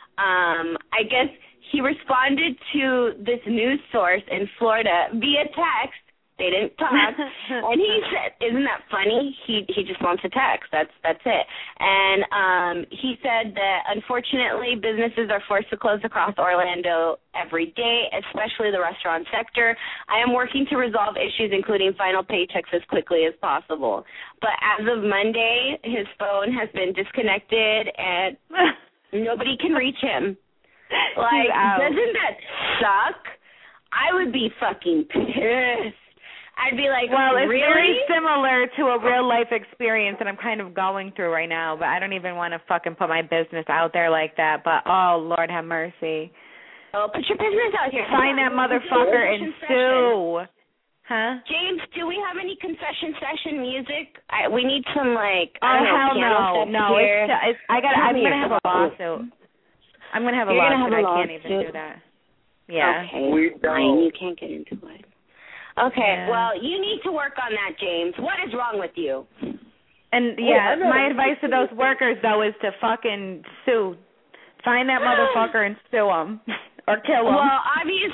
I guess he responded to this news source in Florida via text. They didn't talk, and he said, "Isn't that funny? He just wants a text. That's it." And he said that unfortunately, businesses are forced to close across Orlando every day, especially the restaurant sector. I am working to resolve issues, including final paychecks, as quickly as possible. But as of Monday, his phone has been disconnected, and nobody can reach him. Doesn't that suck? I would be fucking pissed. I'd be like, well, it's really? very similar to a real-life experience that I'm kind of going through right now, but I don't even want to fucking put my business out there like that, but, oh, Lord have mercy. Oh, put your business out here. Find that motherfucker and sue. Huh? James, do we have any concession session music? We need some, hell no. No, I'm going to have a lawsuit. I'm going to have a lawsuit. I can't even do that. Yeah. Okay, fine. You can't get into it. Okay, well, you need to work on that, James. What is wrong with you? And my advice to those workers though is to fucking sue. Find that motherfucker and sue him or kill him. Well,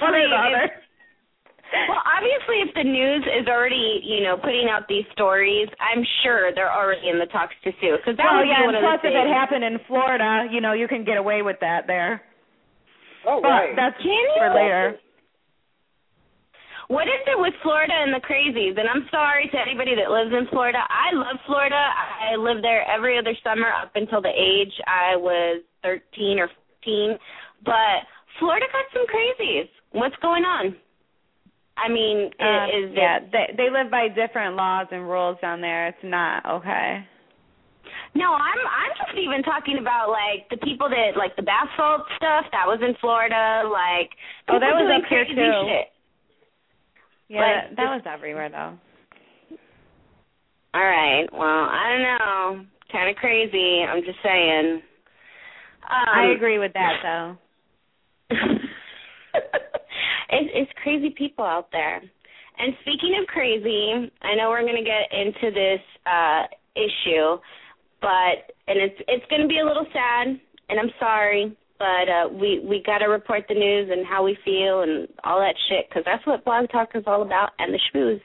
obviously, if the news is already, putting out these stories, I'm sure they're already in the talks to sue. Because that would be one of the things. Plus, if it happened in Florida, you can get away with that there. Oh, right. That's for later. What is it with Florida and the crazies? And I'm sorry to anybody that lives in Florida. I love Florida. I lived there every other summer up until the age I was 13 or 14. But Florida got some crazies. What's going on? I mean, they live by different laws and rules down there. It's not okay. No, I'm just even talking about like the people that like the bath salt stuff that was in Florida, like that was up here too. Shit. Yeah, that was everywhere though. All right. Well, I don't know. Kind of crazy. I'm just saying. I agree with that though. It's crazy people out there. And speaking of crazy, I know we're going to get into this issue, and it's going to be a little sad, and I'm sorry, but we got to report the news and how we feel and all that shit, because that's what Blog Talk is all about, and the schmooze.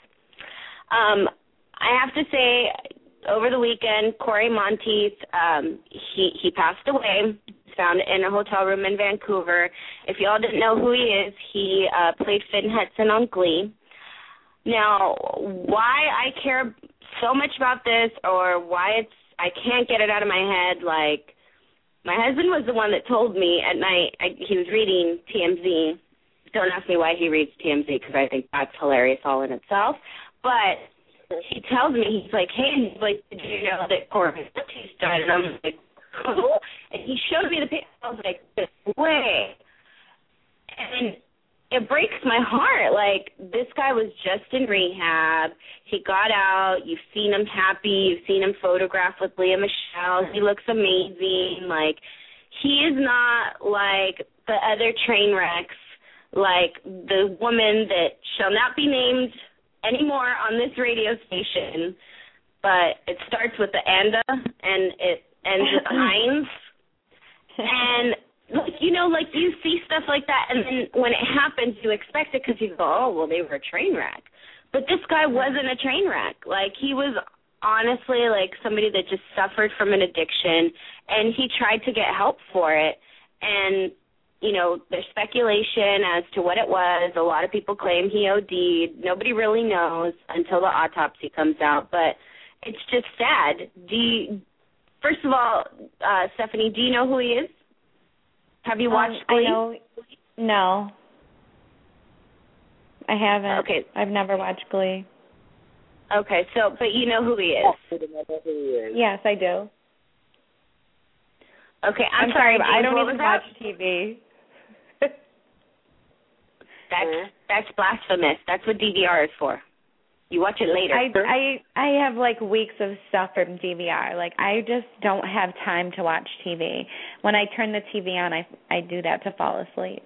I have to say, over the weekend, Corey Monteith, he passed away. Found in a hotel room in Vancouver. If y'all didn't know who he is, he played Finn Hudson on Glee. Now, why I care so much about this, or why I can't get it out of my head, like, my husband was the one that told me at night, he was reading TMZ. Don't ask me why he reads TMZ, because I think that's hilarious all in itself. But he tells me, he's like, hey, did you know that Corey Monteith died? And I'm like, cool. And he showed me the picture. I was like, this way. And it breaks my heart. Like, this guy was just in rehab. He got out. You've seen him happy. You've seen him photographed with Lea Michele. He looks amazing. Like, he is not like the other train wrecks, like the woman that shall not be named anymore on this radio station. But it starts with the Anda, and it ends with Hines. And, like you see stuff like that, and then when it happens, you expect it because you go, oh, well, they were a train wreck. But this guy wasn't a train wreck. Like, he was honestly like somebody that just suffered from an addiction, and he tried to get help for it. And, there's speculation as to what it was. A lot of people claim he OD'd. Nobody really knows until the autopsy comes out. But it's just sad. First of all, Stephanie, do you know who he is? Have you watched Glee? No. I haven't. Okay. I've never watched Glee. Okay, but you know who he is? Yes, I do. Okay, I'm sorry, but I don't even watch TV. That's blasphemous. That's what DVR is for. You watch it later. I have like weeks of stuff from DVR. Like, I just don't have time to watch TV. When I turn the TV on, I do that to fall asleep.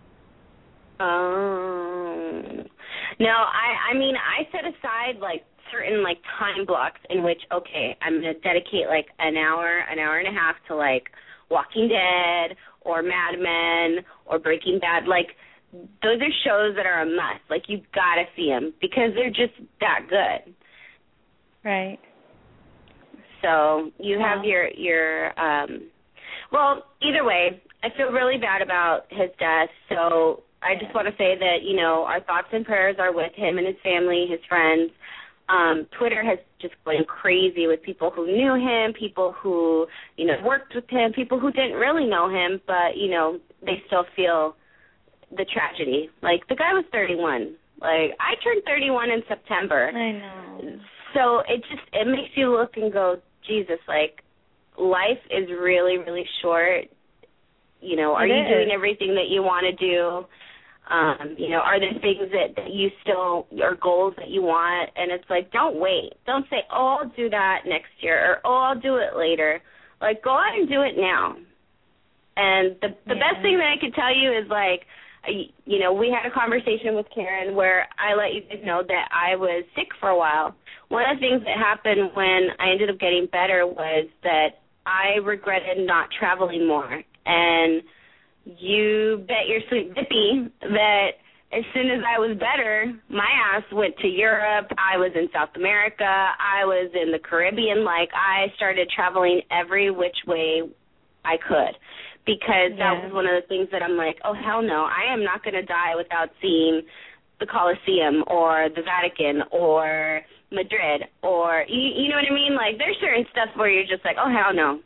No, I mean, I set aside like certain like time blocks in which, okay, I'm going to dedicate like an hour and a half to like Walking Dead or Mad Men or Breaking Bad. Like, those are shows that are a must. Like, you've got to see them because they're just that good. Right. So you have your well, either way, I feel really bad about his death. So I just want to say that, our thoughts and prayers are with him and his family, his friends. Twitter has just gone crazy with people who knew him, people who, worked with him, people who didn't really know him, but, they still feel the tragedy. Like, the guy was 31. Like, I turned 31 in September. I know. So it makes you look and go, Jesus, like, life is really, really short. Are you doing everything that you want to do? Are there things that you still, or goals that you want? And it's like, don't wait. Don't say, oh, I'll do that next year, or, oh, I'll do it later. Like, go out and do it now. And the best thing that I could tell you is, like, we had a conversation with Karen where I let you guys know that I was sick for a while. One of the things that happened when I ended up getting better was that I regretted not traveling more. And you bet your sweet dippy that as soon as I was better, my ass went to Europe. I was in South America. I was in the Caribbean. Like, I started traveling every which way I could, because that was one of the things that I'm like, oh, hell no, I am not going to die without seeing the Colosseum or the Vatican or Madrid or, you know what I mean? Like, there's certain stuff where you're just like, oh, hell no.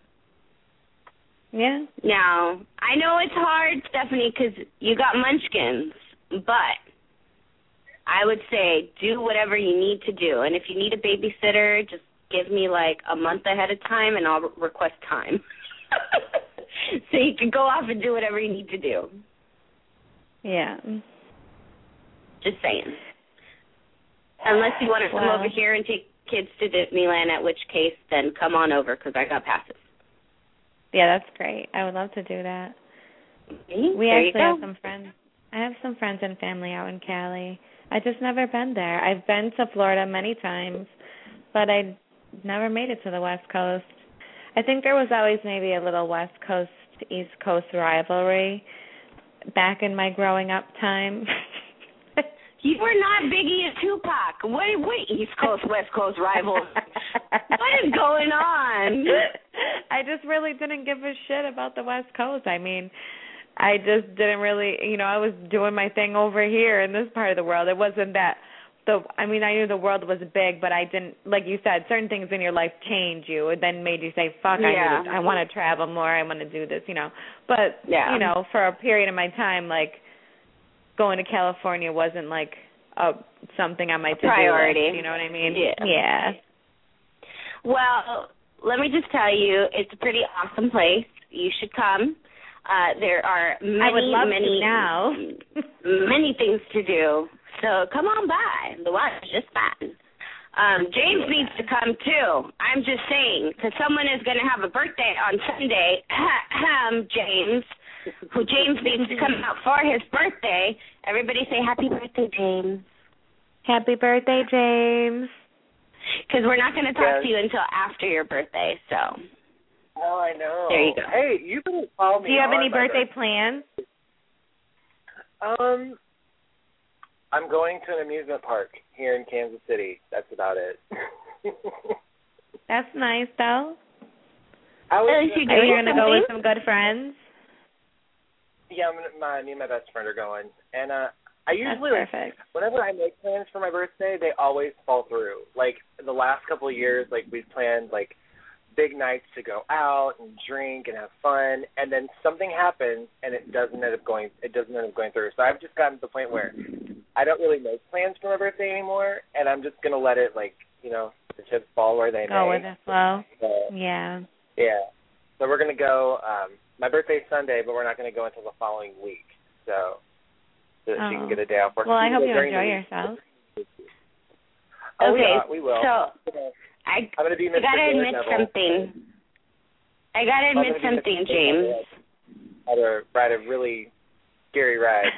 Yeah. Now, I know it's hard, Stephanie, because you got munchkins, but I would say do whatever you need to do. And if you need a babysitter, just give me like a month ahead of time and I'll request time. So you can go off and do whatever you need to do. Yeah. Just saying. Unless you want to come over here and take kids to Disneyland, at which case then come on over because I got passes. Yeah, that's great. I would love to do that. We actually have some friends. I have some friends and family out in Cali. I just never been there. I've been to Florida many times, but I never made it to the West Coast. I think there was always maybe a little West Coast, East Coast rivalry back in my growing up time. You were not Biggie and Tupac. What East Coast, West Coast rivals? What is going on? I just really didn't give a shit about the West Coast. I mean, I just didn't really, I was doing my thing over here in this part of the world. It wasn't that, I knew the world was big, but I didn't, like you said, certain things in your life change you. It then made you say, fuck, I want to travel more, I want to do this, But, for a period of my time, like, going to California wasn't, like, something on my to-do priority list, you know what I mean? Yeah. Well, let me just tell you, it's a pretty awesome place. You should come. There are many things to do. So come on by. The water's just fine. James needs to come, too. I'm just saying, because someone is going to have a birthday on Sunday. James. James needs to come out for his birthday. Everybody say happy birthday, James. Happy birthday, James. Because we're not going to talk to you until after your birthday, so. Oh, I know. There you go. Hey, you can call me. Do you have any birthday plans? I'm going to an amusement park here in Kansas City. That's about it. That's nice, though. Are you going to go with some good friends? Yeah, me and my best friend are going. And I usually, whenever I make plans for my birthday, they always fall through. Like, the last couple of years, like, we've planned, like, big nights to go out and drink and have fun, and then something happens and it doesn't end up going through. So I've just gotten to the point where I don't really make plans for my birthday anymore, and I'm just going to let it, like, the chips fall where they may. Go with the flow. So, yeah. So we're going to go, my birthday's Sunday, but we're not going to go until the follling week, so that she can get a day off work. Well, I hope you enjoy yourself. Oh, okay, we will. So I'm going to be Mr. I got to admit something, James. Ride a really scary ride.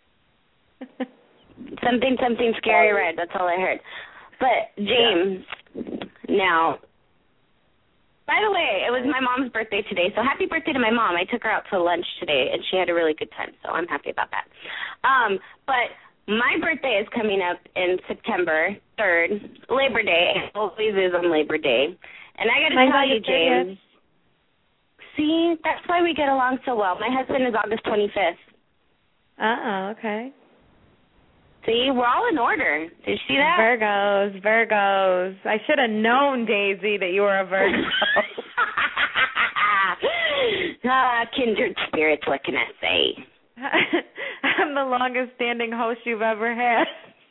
something scary ride, that's all I heard. But, James, now, by the way, it was my mom's birthday today, so happy birthday to my mom. I took her out to lunch today, and she had a really good time, so I'm happy about that. But my birthday is coming up in September 3rd, Labor Day. It always is on Labor Day. And I got to tell you, James, see, that's why we get along so well. My husband is August 25th. Okay. See, we're all in order. Did you see that? Virgos. I should have known, Daisy, that you were a Virgo. Kindred spirits, what can I say? I'm the longest standing host you've ever had.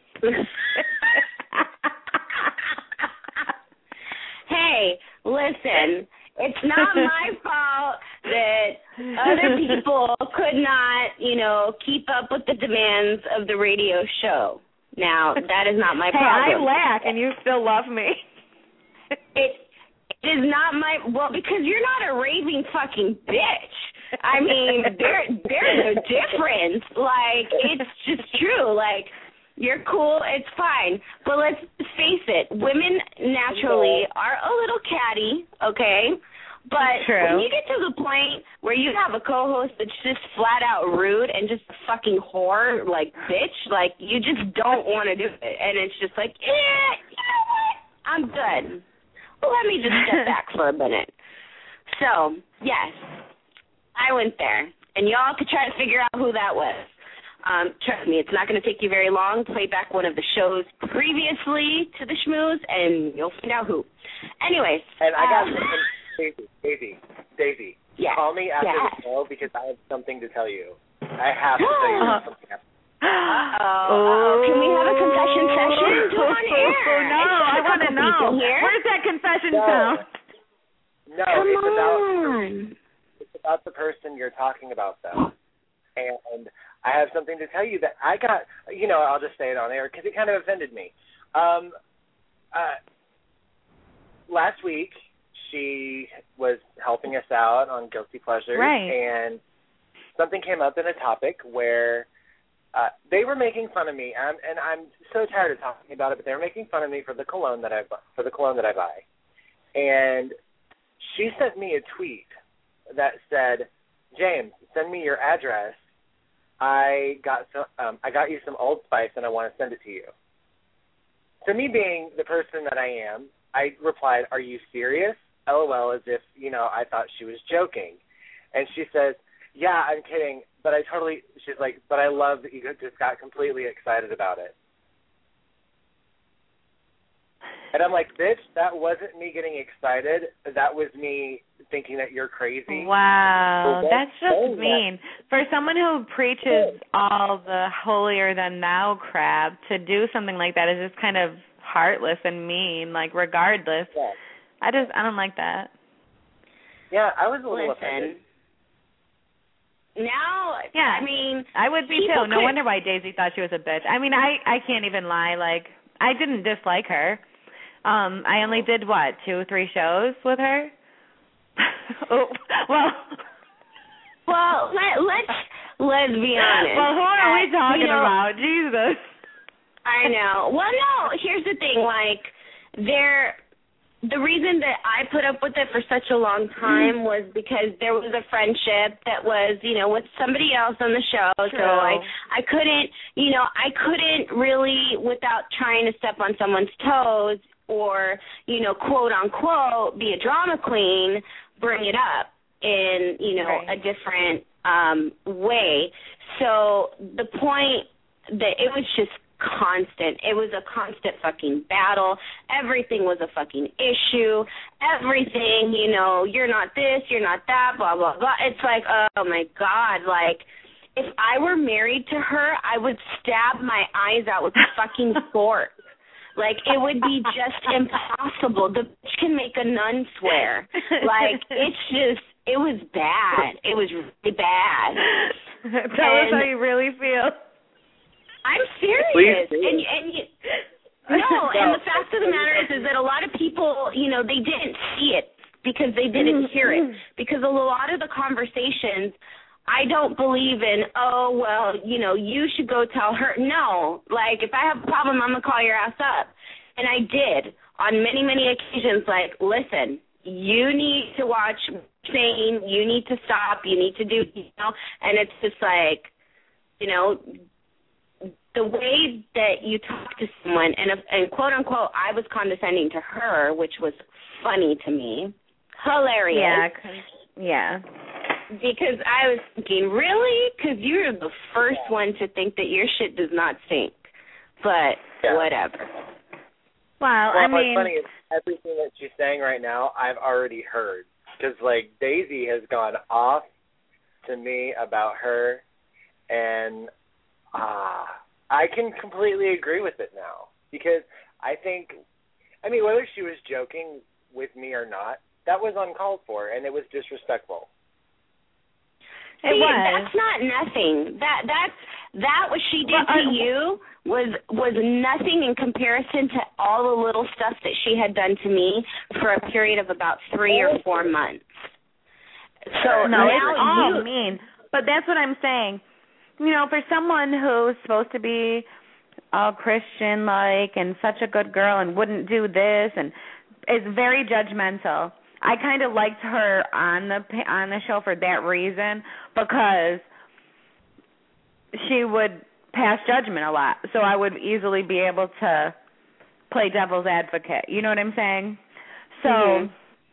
Hey, listen, it's not my fault that other people could not, keep up with the demands of the radio show. Now, that is not my problem. Hey, I lack, and you still love me. It is not my, because you're not a raving fucking bitch. I mean, there's a difference. Like, it's just true. Like, you're cool, it's fine. But let's face it, women naturally are a little catty, okay? But when you get to the point where you have a co-host that's just flat out rude and just a fucking whore, like, bitch, like, you just don't want to do it. And it's just like, yeah, you know what? I'm good. Well, let me just step back for a minute. So, yes, I went there. And y'all could try to figure out who that was. Trust me, it's not going to take you very long. Play back one of the shows previously to the Schmooze, and you'll find out who. Anyways. And I got Daisy. Yeah. Call me after the show because I have something to tell you. I have to tell you something. Uh-oh. Can we have a confession session? Do it on air. Oh, no, I want to know. Where's that confession sound? No, it's about the person you're talking about, though. And I have something to tell you that I got, I'll just say it on air because it kind of offended me. Last week, she was helping us out on Guilty Pleasures, and something came up in a topic where they were making fun of me, and I'm so tired of talking about it, but they were making fun of me for the cologne that I buy. And she sent me a tweet that said, "James, send me your address. I got you some Old Spice, and I want to send it to you." To me, being the person that I am, I replied, "Are you serious?" LOL, as if, I thought she was joking. And she says, "Yeah, I'm kidding, but she's like, but I love that you just got completely excited about it." And I'm like, bitch, that wasn't me getting excited. That was me thinking that you're crazy. Wow, that's just mean. For someone who preaches all the holier-than-thou crap, to do something like that is just kind of heartless and mean, like, regardless. Yeah. I don't like that. Yeah, I was a little offended. Now, yeah, I mean, I would be too. No wonder why Daisy thought she was a bitch. I mean, I can't even lie. Like, I didn't dislike her. I only did, 2-3 shows with her? Well, let's be honest. Well, who are we talking about? Jesus. I know. Well, no, here's the thing. Like, the reason that I put up with it for such a long time was because there was a friendship that was, with somebody else on the show. True. So I couldn't really, without trying to step on someone's toes or, quote unquote, be a drama queen, bring it up in, a different way. So the point that it was just constant. It was a constant fucking battle. Everything was a fucking issue. Everything, you're not this, you're not that, blah, blah, blah. It's like, oh, my God. Like, if I were married to her, I would stab my eyes out with a fucking fork. Like, it would be just impossible. The bitch can make a nun swear. Like, it was bad. It was really bad. Tell us how you really feel. I'm serious. And the fact of the matter is that a lot of people, they didn't see it because they didn't hear it. Because a lot of the conversations, I don't believe in, you should go tell her. No. Like, if I have a problem, I'm going to call your ass up. And I did on many, many occasions, like, listen, you need to watch saying, you need to stop, you need to do, and it's just like, the way that you talk to someone, and quote unquote, I was condescending to her, which was funny to me, hilarious. Yeah. Because I was thinking, really? Because you're the first one to think that your shit does not stink. But whatever. Well, I mean, what's funny is everything that she's saying right now, I've already heard. Because, like, Daisy has gone off to me about her, and I can completely agree with it now. Because I think, whether she was joking with me or not, that was uncalled for, and it was disrespectful. See, that's not nothing. That what she did to you was nothing in comparison to all the little stuff that she had done to me for a period of about 3 or 4 months. So no, now it's all mean. But that's what I'm saying. You know, for someone who's supposed to be all Christian-like and such a good girl and wouldn't do this and is very judgmental. I kind of liked her on the show for that reason, because she would pass judgment a lot. So I would easily be able to play devil's advocate. You know what I'm saying? So,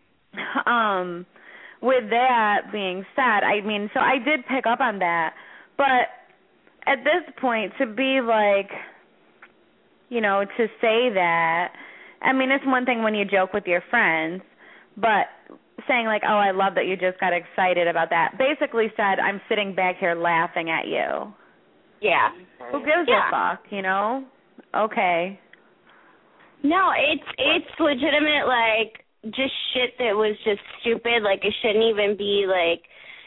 with that being said, I mean, so I did pick up on that. But at this point, to be like, you know, to say that, I mean, it's one thing when you joke with your friends, but saying like, oh, I love that you just got excited about that, basically said, I'm sitting back here laughing at you. Yeah. Who gives a fuck, you know? Okay. No, it's legitimate, like, just shit that was just stupid. Like, it shouldn't even be, like,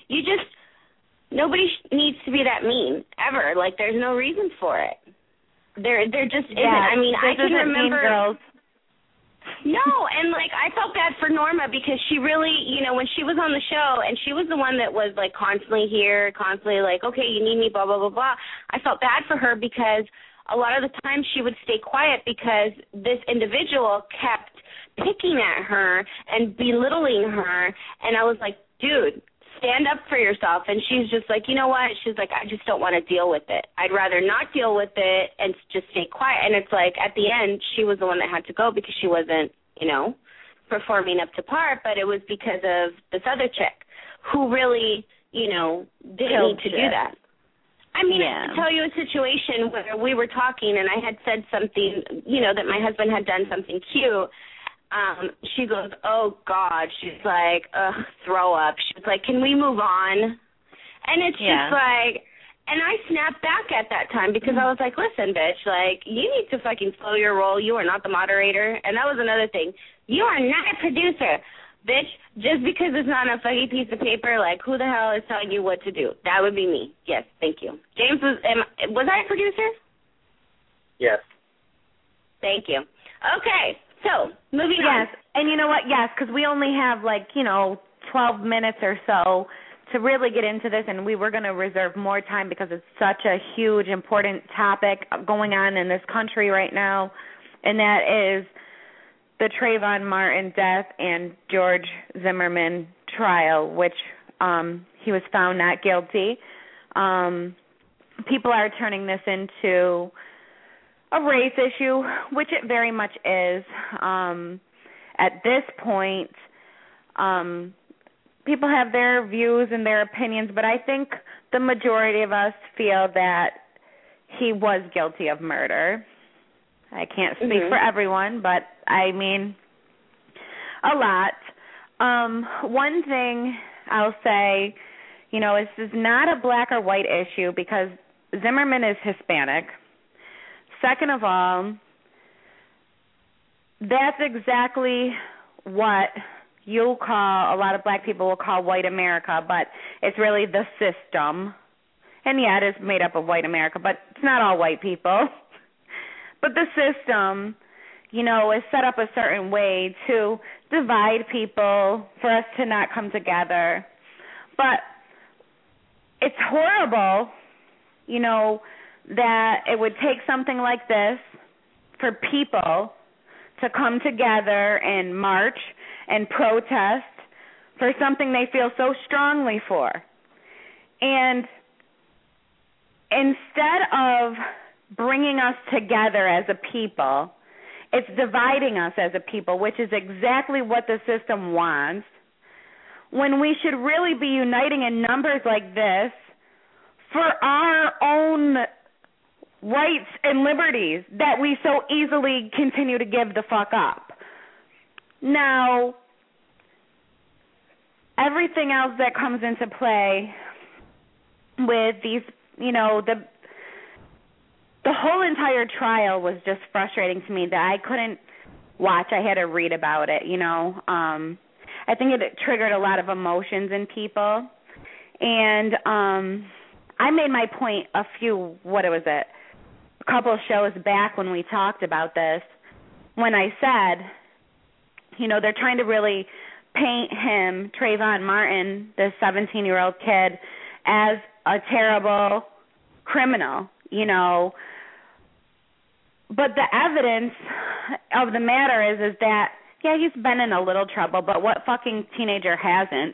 nobody needs to be that mean, ever. Like, there's no reason for it. There just isn't. I mean, I can remember. Mean Girls. No, and, like, I felt bad for Norma because she really, you know, when she was on the show, and she was the one that was, like, constantly here, constantly like, okay, you need me, blah, blah, blah, blah. I felt bad for her because a lot of the time she would stay quiet because this individual kept picking at her and belittling her, and I was like, dude, stand up for yourself. And she's just like, you know what? She's like, I just don't want to deal with it. I'd rather not deal with it and just stay quiet. And it's like, at the end, she was the one that had to go because she wasn't, you know, performing up to par, but it was because of this other chick who really, you know, didn't need to do that. I mean, I can tell you a situation where we were talking and I had said something, you know, that my husband had done something cute. She goes, oh, God. She's like, throw up. She's like, can we move on? And it's just like, and I snapped back at that time because I was like, listen, bitch, like, you need to fucking slow your roll. You are not the moderator. And that was another thing. You are not a producer. Bitch, just because it's not a fucking piece of paper, like, who the hell is telling you what to do? That would be me. Yes, thank you. James, was I a producer? Yes. Thank you. Okay. So, moving on. Yes, and you know what? Yes, because we only have, like, you know, 12 minutes or so to really get into this, and we were going to reserve more time because it's such a huge, important topic going on in this country right now, and that is the Trayvon Martin death and George Zimmerman trial, which he was found not guilty. People are turning this into a race issue, which it very much is. At this point, people have their views and their opinions, but I think the majority of us feel that he was guilty of murder. I can't speak for everyone, but I mean a lot. One thing I'll say, you know, this is not a black or white issue because Zimmerman is Hispanic. Second of all, that's exactly what you'll call, a lot of black people will call white America, but it's really the system. And yeah, it is made up of white America, but it's not all white people. But the system, you know, is set up a certain way to divide people, for us to not come together. But it's horrible, you know, that it would take something like this for people to come together and march and protest for something they feel so strongly for. And instead of bringing us together as a people, it's dividing us as a people, which is exactly what the system wants, when we should really be uniting in numbers like this for our own rights and liberties that we so easily continue to give the fuck up. Now, everything else that comes into play with these, you know, the whole entire trial was just frustrating to me that I couldn't watch. I had to read about it, you know. I think it triggered a lot of emotions in people. And I made my point a couple of shows back when we talked about this, when I said, you know, they're trying to really paint him, Trayvon Martin, this 17-year-old kid, as a terrible criminal, you know. But the evidence of the matter is that, yeah, he's been in a little trouble, but what fucking teenager hasn't?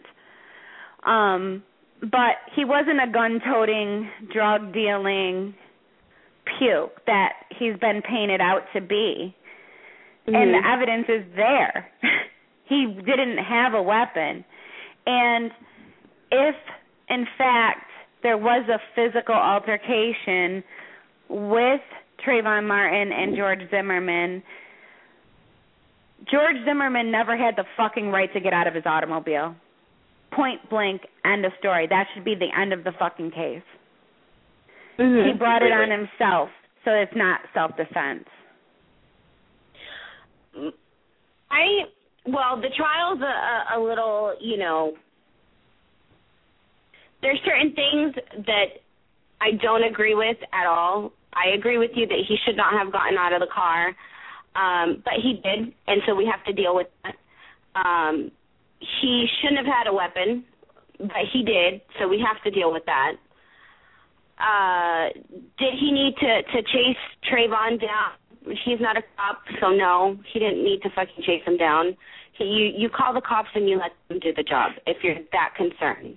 But he wasn't a gun-toting, drug-dealing puke that he's been painted out to be. Mm-hmm. And the evidence is there. He didn't have a weapon. And if, in fact, there was a physical altercation with Trayvon Martin and George Zimmerman never had the fucking right to get out of his automobile. Point blank, end of story. That should be the end of the fucking case. Mm-hmm. He brought it on himself, so it's not self-defense. Well, the trial's a little, you know, there's certain things that I don't agree with at all. I agree with you that he should not have gotten out of the car, but he did, and so we have to deal with that. He shouldn't have had a weapon, but he did, so we have to deal with that. Did he need to chase Trayvon down? He's not a cop, so no, he didn't need to fucking chase him down. You call the cops and you let them do the job if you're that concerned.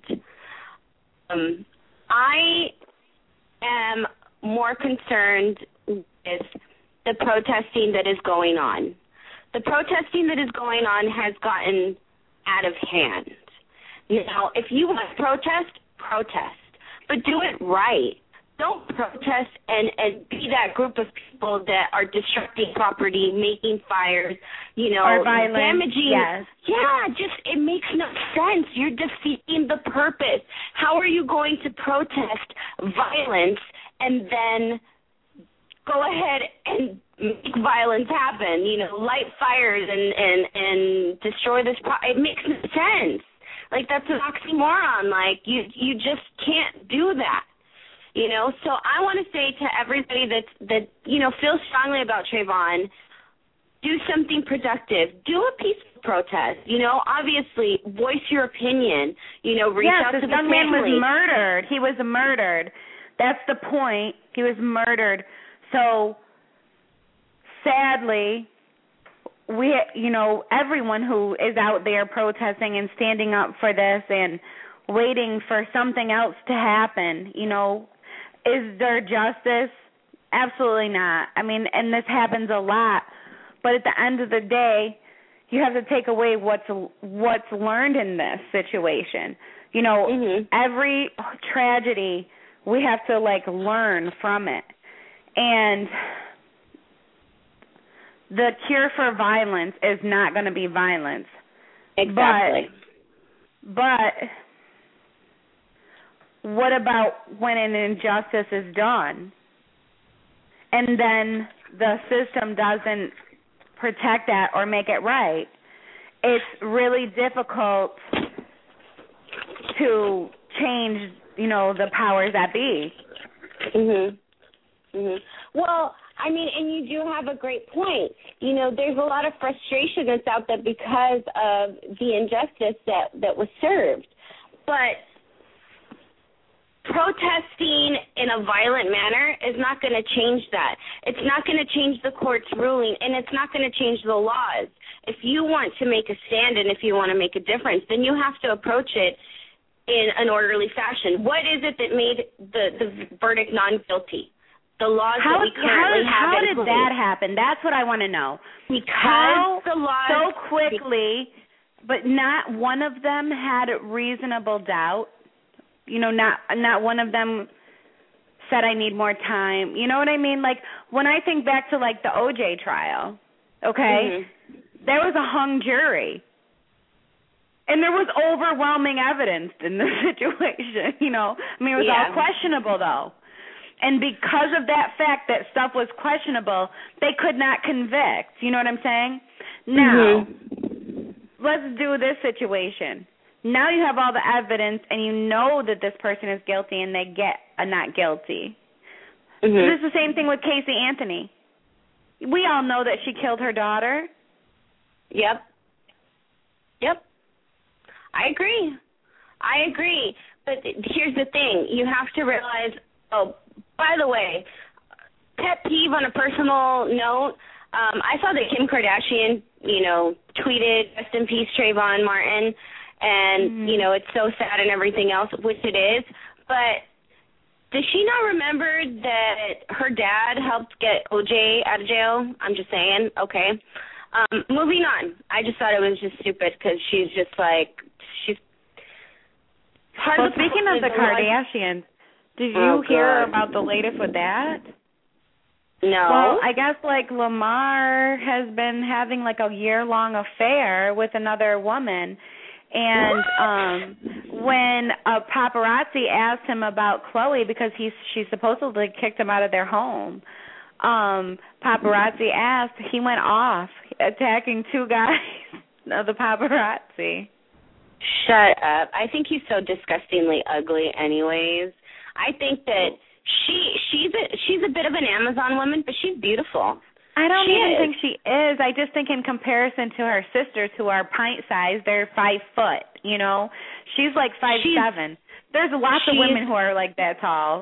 I am more concerned with the protesting that is going on. The protesting that is going on has gotten out of hand. You know, if you want to protest, but do it right. Don't protest and be that group of people that are destructing property, making fires, you know, or violent, damaging. Yes. Yeah, just it makes no sense. You're defeating the purpose. How are you going to protest violence and then go ahead and make violence happen? You know, light fires and destroy this. It makes no sense. Like, that's an oxymoron. Like, you just can't do that. You know, so I want to say to everybody that you know, feels strongly about Trayvon, do something productive. Do a peaceful protest. You know, obviously, voice your opinion. You know, reach out to the family. Yes, this young man was murdered. He was murdered. That's the point. He was murdered. So, sadly, you know, everyone who is out there protesting and standing up for this and waiting for something else to happen, you know, is there justice? Absolutely not. I mean, and this happens a lot. But at the end of the day, you have to take away what's learned in this situation. You know, mm-hmm. Every tragedy, we have to, like, learn from it. And the cure for violence is not going to be violence. Exactly. But what about when an injustice is done and then the system doesn't protect that or make it right? It's really difficult to change, you know, the powers that be. Mhm. Mhm. Well, I mean, and you do have a great point. You know, there's a lot of frustration that's out there because of the injustice that was served. But protesting in a violent manner is not going to change that. It's not going to change the court's ruling, and it's not going to change the laws. If you want to make a stand and if you want to make a difference, then you have to approach it in an orderly fashion. What is it that made the verdict non-guilty? The laws that we currently have. How did that happen? That's what I want to know. Because the laws so quickly, but not one of them had reasonable doubt. You know, not one of them said I need more time. You know what I mean? Like, when I think back to, like, the OJ trial, okay, there was a hung jury. And there was overwhelming evidence in this situation, you know. I mean, it was all questionable, though. And because of that fact that stuff was questionable, they could not convict. You know what I'm saying? Now, let's do this situation. Now you have all the evidence, and you know that this person is guilty, and they get a not guilty. This is the same thing with Casey Anthony. We all know that she killed her daughter. Yep. I agree. But here's the thing. You have to realize, oh, by the way, pet peeve on a personal note, I saw that Kim Kardashian, tweeted, rest in peace, Trayvon Martin, and, it's so sad and everything else, which it is. But does she not remember that her dad helped get OJ out of jail? I'm just saying. Okay. Moving on. I just thought it was just stupid because she's just like, she's hard. Well, speaking of the Kardashians, did you hear about the latest with that? No. Well, I guess Lamar has been having a year-long affair with another woman. And when a paparazzi asked him about Khloe, because she supposedly kicked him out of their home, paparazzi asked, he went off, attacking two guys of the paparazzi. Shut up. I think he's so disgustingly ugly anyways. I think that she's a bit of an Amazon woman, but she's beautiful. I don't even think she is. I just think in comparison to her sisters who are pint sized, they're 5 foot, She's 5'7". There's lots of women who are that tall,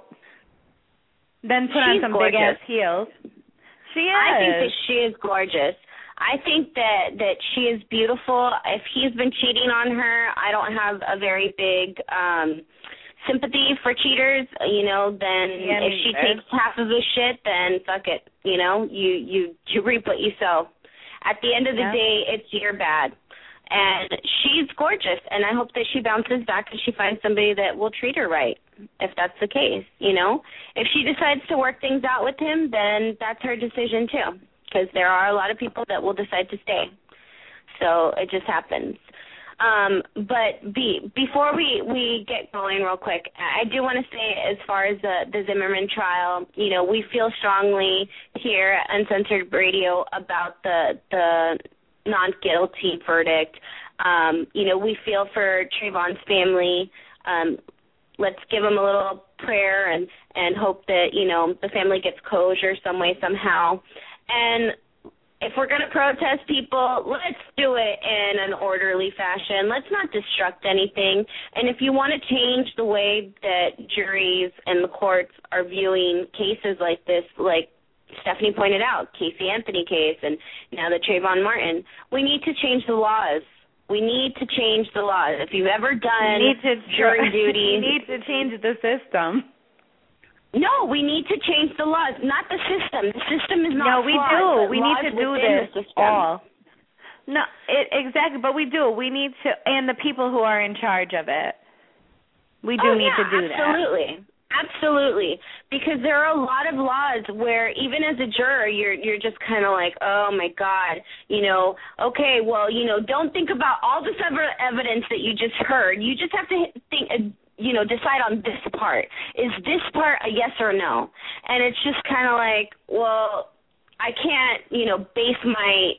Then put on some big ass heels. She is. I think that she is gorgeous. I think that she is beautiful. If he's been cheating on her, I don't have a very big sympathy for cheaters, then if she takes half of his shit, then fuck it, you reap what you sow. At the end of the day, it's your bad. And she's gorgeous, and I hope that she bounces back and she finds somebody that will treat her right, if that's the case, If she decides to work things out with him, then that's her decision too, because there are a lot of people that will decide to stay. So it just happens. But before we get going real quick, I do want to say as far as the Zimmerman trial, we feel strongly here at Uncensored Radio about the non-guilty verdict. We feel for Trayvon's family. Let's give them a little prayer and hope that, the family gets closure some way, somehow. And if we're going to protest people, let's do it in an orderly fashion. Let's not destruct anything. And if you want to change the way that juries and the courts are viewing cases like this, like Stephanie pointed out, Casey Anthony case and now the Trayvon Martin, we need to change the laws. We need to change the laws. If you've ever done jury duty. We need to change the system. No, we need to change the laws, not the system. The system is not flawed. No, we do. We need to do this all. No, exactly, but we do. We need to, and the people who are in charge of it. We do need to do that. Absolutely. Because there are a lot of laws where even as a juror, you're just kind of like, oh, my God, okay, well, don't think about all this other evidence that you just heard. You just have to think, decide on this part. Is this part a yes or no? And it's just kind of like, well, I can't, base my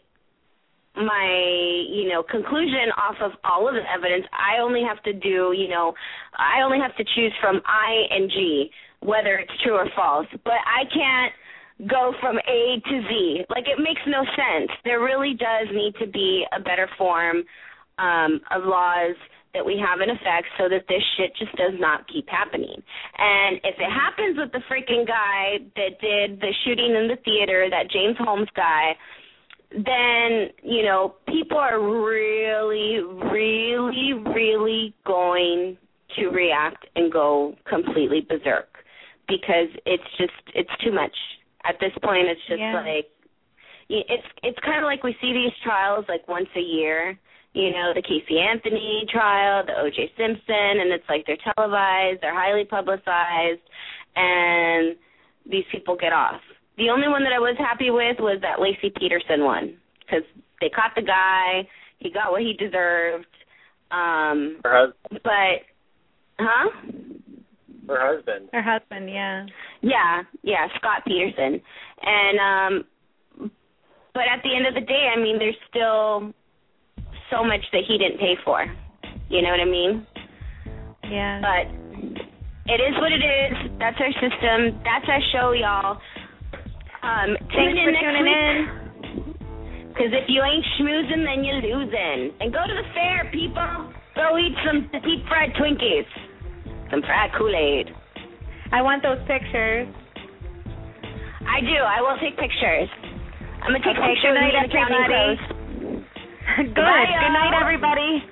conclusion off of all of the evidence. I only have to do, I only have to choose from I and G, whether it's true or false. But I can't go from A to Z. It makes no sense. There really does need to be a better form of laws that we have in effect so that this shit just does not keep happening. And if it happens with the freaking guy that did the shooting in the theater, that James Holmes guy, then, people are really, really, really going to react and go completely berserk because it's too much. At this point, it's just it's kind of like we see these trials once a year. The Casey Anthony trial, the O.J. Simpson, and it's they're televised, they're highly publicized, and these people get off. The only one that I was happy with was that Lacey Peterson one, because they caught the guy, he got what he deserved. Her husband. But, huh? Her husband. Her husband, yeah. Yeah, Scott Peterson. And, but at the end of the day, I mean, there's still so much that he didn't pay for. You know what I mean? Yeah. But it is what it is. That's our system. That's our show, y'all. Tune in next week. Because if you ain't schmoozing, then you're losing. And go to the fair, people. Go eat some deep fried Twinkies. Some fried Kool-Aid. I want those pictures. I do. I will take pictures. I'm going to take Okay, pictures good night, of me in the county everybody. post. Good. Good night, everybody.